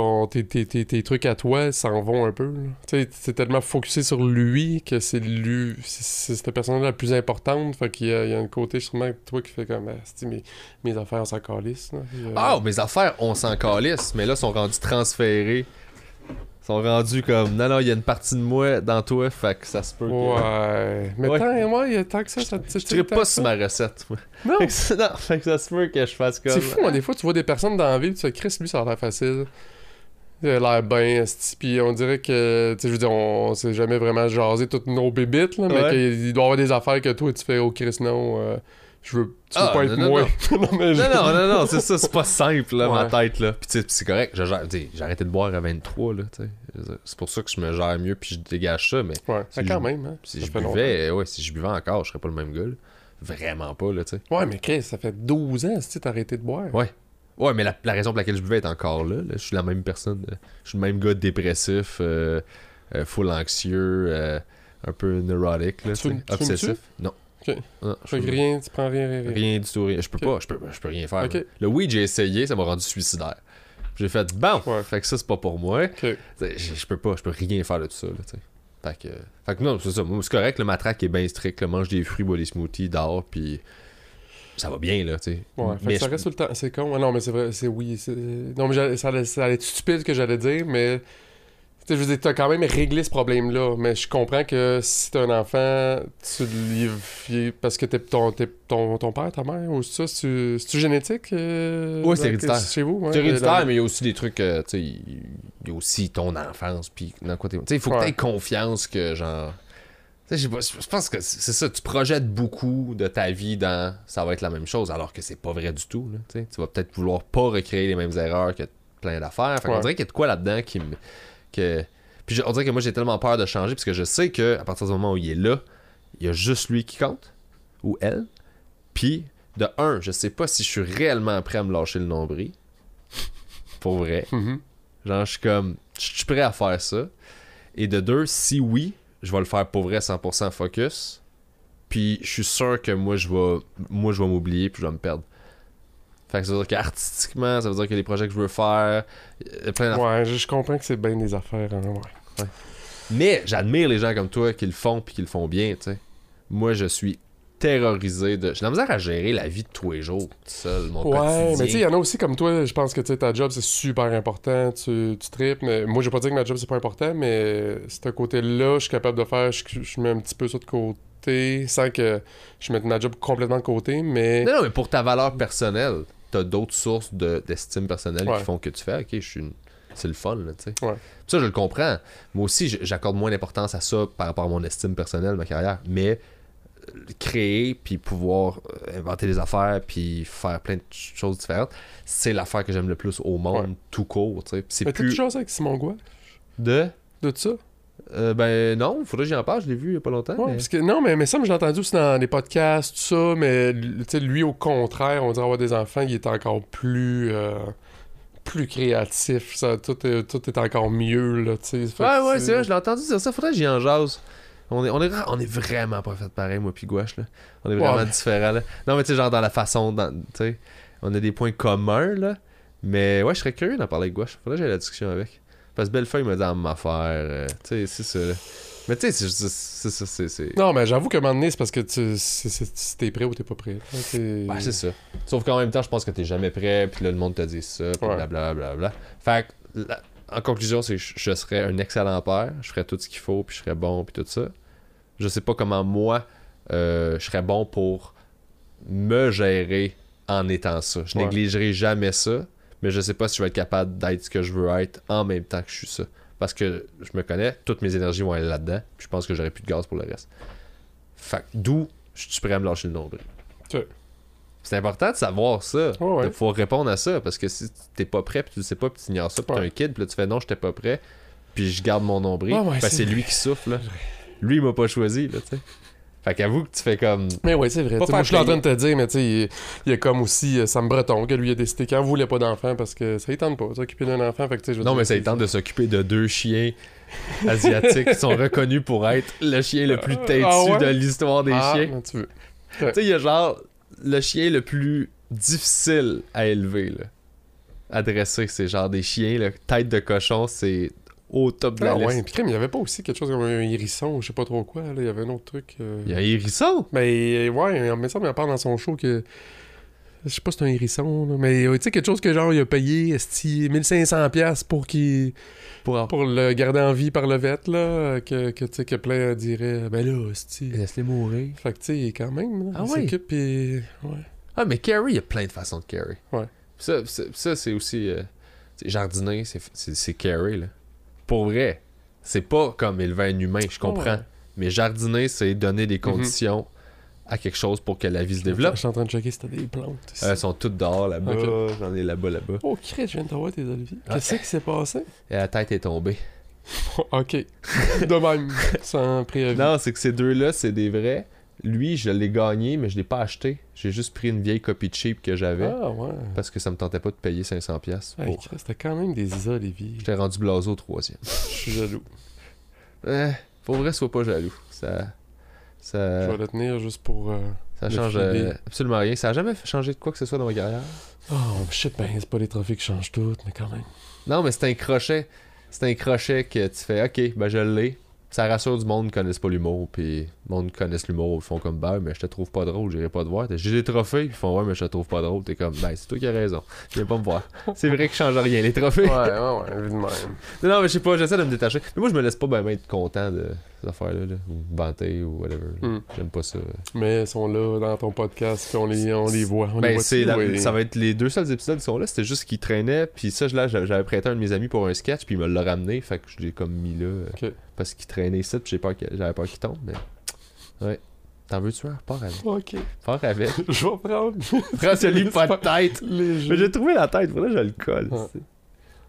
tes trucs à toi s'en vont un peu. là. Tu sais, c'est tellement focusé sur lui que c'est cette personne-là la plus importante. Fait qu'il y a un côté justement de toi qui fait comme, mes affaires, on s'en calisse. Là. Ah, mes affaires, on s'en calisse, mais là, sont rendus transférés. Sont rendus comme, non, il y a une partie de moi dans toi, fait que ça se peut que... Ouais. Mais Ouais. tant que ça Je trippe pas sur ma recette, moi. Non. Fait que ça se peut que je fasse comme... C'est fou, hein, des fois, tu vois des personnes dans la vie, tu te dis, Chris, lui, ça a l'air facile. Il a l'air bien, puis on dirait que, tu sais, je veux dire, on s'est jamais vraiment jasé toutes nos bébites, là, mais Ouais. qu'il doit y avoir des affaires que toi, tu fais, oh Chris, non, tu veux pas être non, moi. Non, mais Non, c'est ça, c'est pas simple, là, ma Ouais. tête, là. Puis tu sais, c'est correct, j'ai arrêté de boire à 23, là, tu sais. C'est pour ça que je me gère mieux, puis je dégage ça, mais Ouais, Si quand je- même, hein. si ça je fait buvais, si je buvais encore, je serais pas le même gars, là. Vraiment pas, là, tu sais. longtemps. Ouais, mais Chris, ça fait 12 ans, si t'as arrêté de boire. Ouais. Ouais, mais la raison pour laquelle je buvais est encore là. Je suis la même personne. Je suis le même gars dépressif, full anxieux, un peu neurotique, là, Tu fumes- tu obsessif. fumes-tu? Non. Ok. Non, je Fait que fume rien, tu prends rien. rien du tout. Rien. Je peux Ok. pas. Je peux rien faire. Ok. là. Le weed, j'ai essayé, ça m'a rendu suicidaire. J'ai fait, bon, Ouais. fait que ça, c'est pas pour moi. Ok. Je peux pas, je peux rien faire de tout ça, là, tu sais. Fait que non, c'est ça. Moi, c'est correct, le matraque est bien strict. Là, mange des fruits, bois des smoothies, dors, puis ça va bien, là, tu sais. Ouais, fait Mais que ça reste tout le temps. C'est con. Ah non, mais c'est vrai, c'est oui. Non, mais ça allait être stupide ce que j'allais dire, mais. Tu sais, je veux dire, t'as quand même réglé ce problème-là, mais je comprends que si t'as un enfant, tu parce que t'es ton père, ta mère, ou ça, c'est-tu génétique? Ouais, c'est héréditaire. Chez vous, ouais. C'est héréditaire, mais il y a aussi des trucs, tu sais, il y a aussi ton enfance, puis dans quoi t'es. Tu sais, il faut que Ouais. t'aies confiance que, genre. Tu sais, je pense que c'est ça, tu projettes beaucoup de ta vie dans ça va être la même chose, alors que c'est pas vrai du tout, là, tu sais. Tu vas peut-être vouloir pas recréer les mêmes erreurs que plein d'affaires. Fait qu'on dirait qu'il y a de quoi là-dedans qui me... Puis on dirait que moi, j'ai tellement peur de changer parce que je sais qu'à partir du moment où il est là, il y a juste lui qui compte. Ou elle. Puis, de un, je sais pas si je suis réellement prêt à me lâcher le nombril. Pour vrai. Genre, je suis prêt à faire ça. Et de deux, si oui, je vais le faire pour vrai 100% focus. Puis, je suis sûr que moi, je vais m'oublier puis je vais me perdre. Fait que ça veut dire qu'artistiquement, ça veut dire que les projets que je veux faire, plein d'affaires. Ouais, je comprends que c'est bien des affaires. Hein, ouais. Mais j'admire les gens comme toi qui le font puis qui le font bien, tu sais. Moi, je suis terrorisé de... J'ai de la misère à gérer la vie de tous les jours, tout seul, mon quotidien. Ouais, mais tu sais, il y en a aussi comme toi, je pense que ta job, c'est super important, tu tripes, mais moi, je vais pas dire que ma job, c'est pas important, mais ce côté-là, je suis capable de faire, je mets un petit peu ça de côté, sans que je mette ma job complètement de côté, mais... Non, mais pour ta valeur personnelle, t'as d'autres sources d'estime personnelle qui font que tu fais, ok, c'est le fun, là, tu sais. Ouais. Ça, je le comprends. Moi aussi, j'accorde moins d'importance à ça par rapport à mon estime personnelle, ma carrière, mais créer, puis pouvoir inventer des affaires, puis faire plein de choses différentes, c'est l'affaire que j'aime le plus au monde, tout court, tu sais. C'est mais plus... t'as toujours ça avec Simon Gouache? De ça? Ben non, faudrait que j'y en parle, je l'ai vu il y a pas longtemps. Ouais, parce que, non, mais ça, je l'ai entendu aussi dans des podcasts, tout ça, mais lui, au contraire, on dirait avoir des enfants, il est encore plus créatif, ça, tout est encore mieux, là, tu sais. Ouais, c'est vrai, je l'ai entendu dire ça, faudrait que j'y en jase. On est vraiment pas fait pareil, moi pis Gouache, là. On est vraiment différents, là. Non, mais tu sais, genre dans la façon, tu sais, on a des points communs, là. Mais ouais, je serais curieux d'en parler avec Gouache. Faudrait que j'aie la discussion avec. Parce que Bellefeuille m'a dit à m'affaire, tu sais, c'est ça, là. Mais tu sais, c'est... Non, mais j'avoue qu'à un moment donné, c'est parce que si t'es prêt ou t'es pas prêt. Ouais, c'est ça. Sauf qu'en même temps, je pense que t'es jamais prêt, puis là, le monde te dit ça, puis blablabla. Fait que, en conclusion, c'est que je serais un excellent père, je ferais tout ce qu'il faut, puis je serais bon, puis tout ça. Je sais pas comment moi, je serais bon pour me gérer en étant ça. Je négligerai jamais ça, mais je sais pas si je vais être capable d'être ce que je veux être en même temps que je suis ça. Parce que je me connais, toutes mes énergies vont aller là-dedans, puis je pense que j'aurai plus de gaz pour le reste. Fait que d'où je suis prêt à me lâcher le nombril. C'est important de savoir ça, de pouvoir répondre à ça, parce que si t'es pas prêt, puis tu le sais pas, puis tu ignores ça, puis t'es un kid, puis là tu fais non, j'étais pas prêt, puis je garde mon nombril, c'est lui qui souffle, là. Lui, il m'a pas choisi, là, tu sais. Fait qu'avoue que tu fais comme... Mais ouais, c'est vrai. Moi, je suis en train de te dire, mais tu sais, il y a comme aussi Sam Breton, que lui a décidé qu'il voulait pas d'enfant parce que ça ne tente pas de s'occuper d'un enfant. Fait que, tu sais, non, mais ça tente de s'occuper de 2 chiens asiatiques qui sont reconnus pour être le chien le plus têtu de l'histoire des chiens. Ben, tu veux. Tu sais, il y a genre le chien le plus difficile à élever, là. À dresser, c'est genre des chiens, là, tête de cochon, c'est... au top de la liste. Ouais, puis il n'y avait pas aussi quelque chose comme un hérisson, je sais pas trop quoi, là, il y avait un autre truc. Il y a un hérisson? Mais ouais, mais ça, il parle dans son show que... Je sais pas si c'est un hérisson, là, mais tu sais, quelque chose que genre, il a payé 1500$ pour qu'il... Pour le garder en vie par le vet, là, que tu sais, que plein diraient, ben là, laisse-les mourir. Fait que tu sais, quand même, là, il s'occupe et... Ouais. Ah, mais carry, il y a plein de façons de carry. Ouais. Ça c'est aussi... jardiner, c'est carry, là. Pour vrai, c'est pas comme élever un humain, je comprends. Mais jardiner, c'est donner des conditions à quelque chose pour que la vie se développe. Je suis en train de checker si t'as des plantes. Elles sont toutes dehors là-bas. Okay. J'en ai là-bas. Oh, crête, je viens de t'avoir tes oliviers. Qu'est-ce qui s'est passé? Et la tête est tombée. Ok. De même, sans préavis. Non, c'est que ces deux-là, c'est des vrais. Lui, je l'ai gagné, mais je l'ai pas acheté. J'ai juste pris une vieille copie cheap que j'avais. Ah ouais. Parce que ça me tentait pas de payer 500$. Hey, c'était quand même des oliviers. J'étais rendu blasé au 3e. Je suis jaloux. Pour vrai, sois pas jaloux. Ça... Je vais le tenir juste pour... ça change absolument rien. Ça a jamais changé de quoi que ce soit dans ma carrière. Oh, je sais bien, c'est pas les trophées qui changent tout, mais quand même. Non, mais c'est un crochet. C'est un crochet que tu fais, ok, ben je l'ai. Ça rassure du monde qui connaissent pas l'humour, puis le monde qui connaissent l'humour, ils font comme, ben, mais je te trouve pas drôle, j'irai pas te voir. J'ai des trophées, ils font, ouais, mais je te trouve pas drôle. T'es comme, ben, c'est toi qui as raison, viens pas me voir. C'est vrai qu'ils changent rien, les trophées. Ouais, évidemment. Non, mais je sais pas, j'essaie de me détacher. Mais moi, je me laisse pas ben être content de ces affaires-là, ou vanter, ou whatever. J'aime pas ça. Mais ils sont là dans ton podcast, puis on les voit. Ça va être les 2 seuls épisodes qui sont là, c'était juste qu'ils traînaient, puis ça, là, j'avais prêté un de mes amis pour un sketch, puis il me l'a ramené, fait que je l'ai comme mis là. Parce qu'il traînait ici, puis j'avais peur qu'il tombe, mais... Ouais. T'en veux-tu un? Pars avec. Ok. Pars avec. Je vais prendre... Prends celui pas de tête. Mais j'ai trouvé la tête, faudrait que je le colle.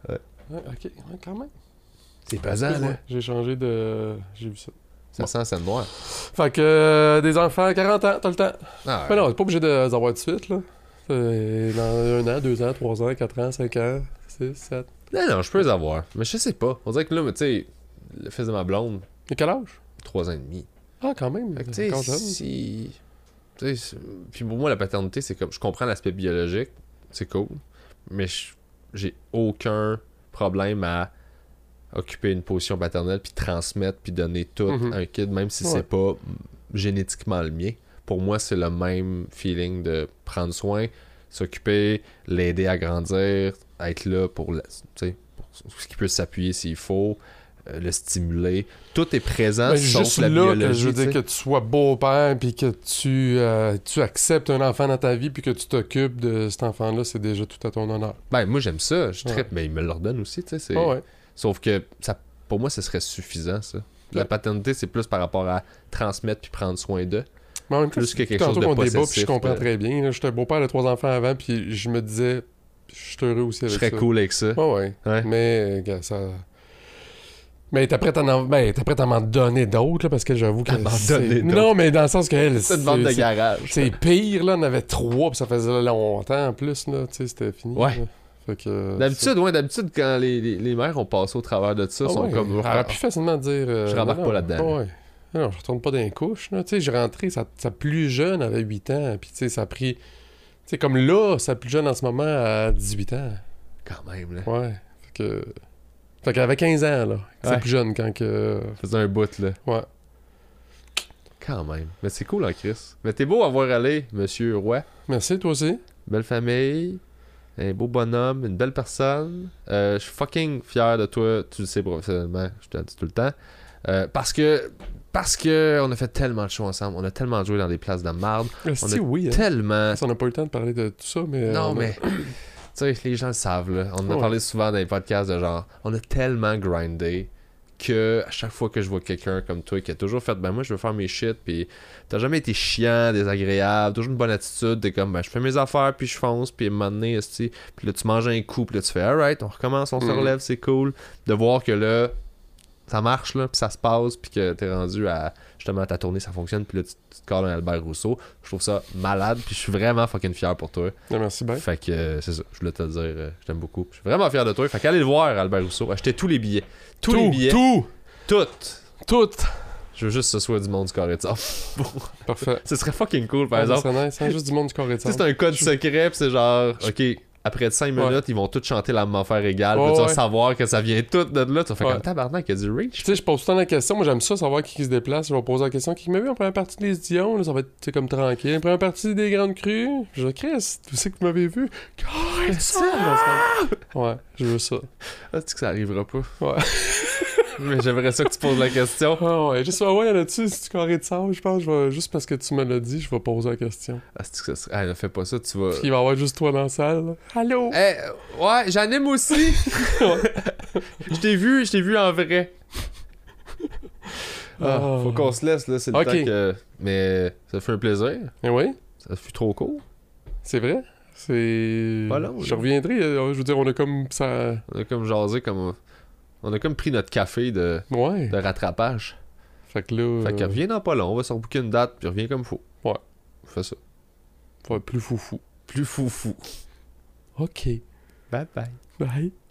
Ouais. Ouais, ok, ouais, quand même. C'est pesant, là. Ouais, j'ai changé de... J'ai vu ça. Ça sent scène noire. Fait que des enfants à 40 ans, t'as le temps. Ah, Mais non, t'es pas obligé de les avoir tout de suite, là. Dans 1 an, 2 ans, 3 ans, 4 ans, 5 ans, 6, 7. Non, je peux les avoir. Mais je sais pas. On dirait que là, tu sais, le fils de ma blonde, Et quel âge? 3 ans et demi. Ah, quand même. Fait que, tu Encore sais, jeune. si... tu sais, puis pour moi, la paternité, c'est comme... Je comprends l'aspect biologique. C'est cool. Mais j'ai aucun problème à occuper une position paternelle, puis transmettre, puis donner tout à un kid, même si c'est pas génétiquement le mien. Pour moi, c'est le même feeling de prendre soin, s'occuper, l'aider à grandir, être là pour ce qui peut s'appuyer s'il faut, le stimuler. Tout est présent, Mais sauf juste la là, biologie. que je veux dire t'sais. que tu sois beau-père, puis que tu acceptes un enfant dans ta vie, puis que tu t'occupes de cet enfant-là, c'est déjà tout à ton honneur. Ben, moi, j'aime ça. Je Ouais. trippe, mais il me l'ordonne aussi, tu sais. c'est- Ah ouais. Sauf que, pour moi, ce serait suffisant, ça. La Ouais. paternité, c'est plus par rapport à transmettre puis prendre soin d'eux. Mais en même temps, Plus que quelque tantôt chose de qu'on débat, puis je possessif, comprends très bien. là. J'étais beau-père de 3 enfants avant, puis je me disais, je suis heureux aussi Je avec serais ça. cool avec ça. Ah ouais. Ouais. Mais, gars, ça... Mais t'es prête à m'en donner d'autres, là, parce que j'avoue que... À m'en c'est- donner d'autres. Non, mais dans le sens qu'elle... C'est une bande de garage. C'est pire, là. On avait 3, puis ça faisait longtemps en plus, là. Tu sais, c'était fini. Ouais. là. Fait que... D'habitude, quand les mères ont passé au travers de ça, Ah sont ouais. comme... Elle aurait pu facilement dire... Je rembarque non, pas là-dedans. ah ouais. Non, je retourne pas dans les couches, là. Tu sais, j'ai rentré, sa plus jeune avait 8 ans, puis tu sais, ça a pris... Tu sais, comme là, sa plus jeune en ce moment a 18 ans. Quand même, là. Ouais. Fait qu'elle avait 15 ans, là. C'est Ouais. plus jeune quand que... Faisait un bout, là. Ouais. Quand même. Mais c'est cool, hein, Chris. Mais t'es beau à voir aller, monsieur Roy. Merci, toi aussi. Belle famille. Un beau bonhomme, une belle personne. Je suis fucking fier de toi, tu le sais professionnellement, je te le dis tout le temps. Parce que on a fait tellement de shows ensemble, on a tellement joué dans des places de marde, Si, oui. Hein. tellement... On n'a pas eu le temps de parler de tout ça, mais... Non, on a- mais... Tu sais, les gens le savent, là. On en a Ouais. parlé souvent dans les podcasts de genre... On a tellement grindé que à chaque fois que je vois quelqu'un comme toi qui a toujours fait... Ben moi, je veux faire mes shit, puis t'as jamais été chiant, désagréable, toujours une bonne attitude. T'es comme, ben je fais mes affaires, puis je fonce, puis à un moment donné, esti, puis là, tu manges un coup, puis là, tu fais, alright, on recommence, on se relève, c'est cool. De voir que là... Ça marche, là, puis ça se passe, puis que t'es rendu à... Justement, ta tournée, ça fonctionne, puis là, tu te colles un Albert Rousseau. Je trouve ça malade, puis je suis vraiment fucking fier pour toi. Ah, merci bien. Fait que c'est ça, je voulais te le dire, je t'aime beaucoup. Je suis vraiment fier de toi. Fait qu'allez le voir, Albert Rousseau. Achetez tous les billets. Tous les billets. Toutes. Tout! Je veux juste que ce soit du monde du carré de sable. Parfait. Ce serait fucking cool, par Ah, exemple. c'est nice, hein, juste du monde du corps et de Tu sais, sable. c'est un code secret, pis c'est genre, ok, après 5 minutes, ils vont tous chanter la même affaire égale. Puis là, tu vas Ouais. savoir que ça vient tout de là. Tu vas faire Ouais. comme tabarnak, il y a du reach. Tu sais, je pose tout le temps la question. Moi, j'aime ça, savoir qui se déplace. Je vais poser la question. Qui m'a vu en première partie des Dion? Là, ça va être tu sais, comme tranquille. En première partie des Grandes Crues. Je dis, Chris, tu sais que vous m'avez vu? Carré de sable! Ouais, je veux ça. Ah, tu sais que ça arrivera pas. Ouais. Mais j'aimerais ça que tu poses la question. Ah ouais, juste, ouais, là-dessus, si tu carré de sable, je pense, juste parce que tu me l'as dit, je vais poser la question. Ah, c'est que ça serait... Ah, ne fais pas ça, tu vas... Puis il va y avoir juste toi dans la salle. Là. Allô? Ouais, j'anime aussi. Je t'ai vu en vrai. Faut qu'on se laisse, là, c'est le Ok. temps que... Mais ça fait un plaisir. Eh oui, Ça fut trop court. c'est vrai. C'est... Pas long, Je là. reviendrai, je veux dire, on a comme ça... On a comme jasé, comme... On a comme pris notre café de Ouais. rattrapage. Fait que là... Fait que reviens dans pas long, on va se rebooker une date, puis reviens comme faut. Ouais. Fais ça. Faut être plus foufou. Plus fou. OK. Bye bye. Bye.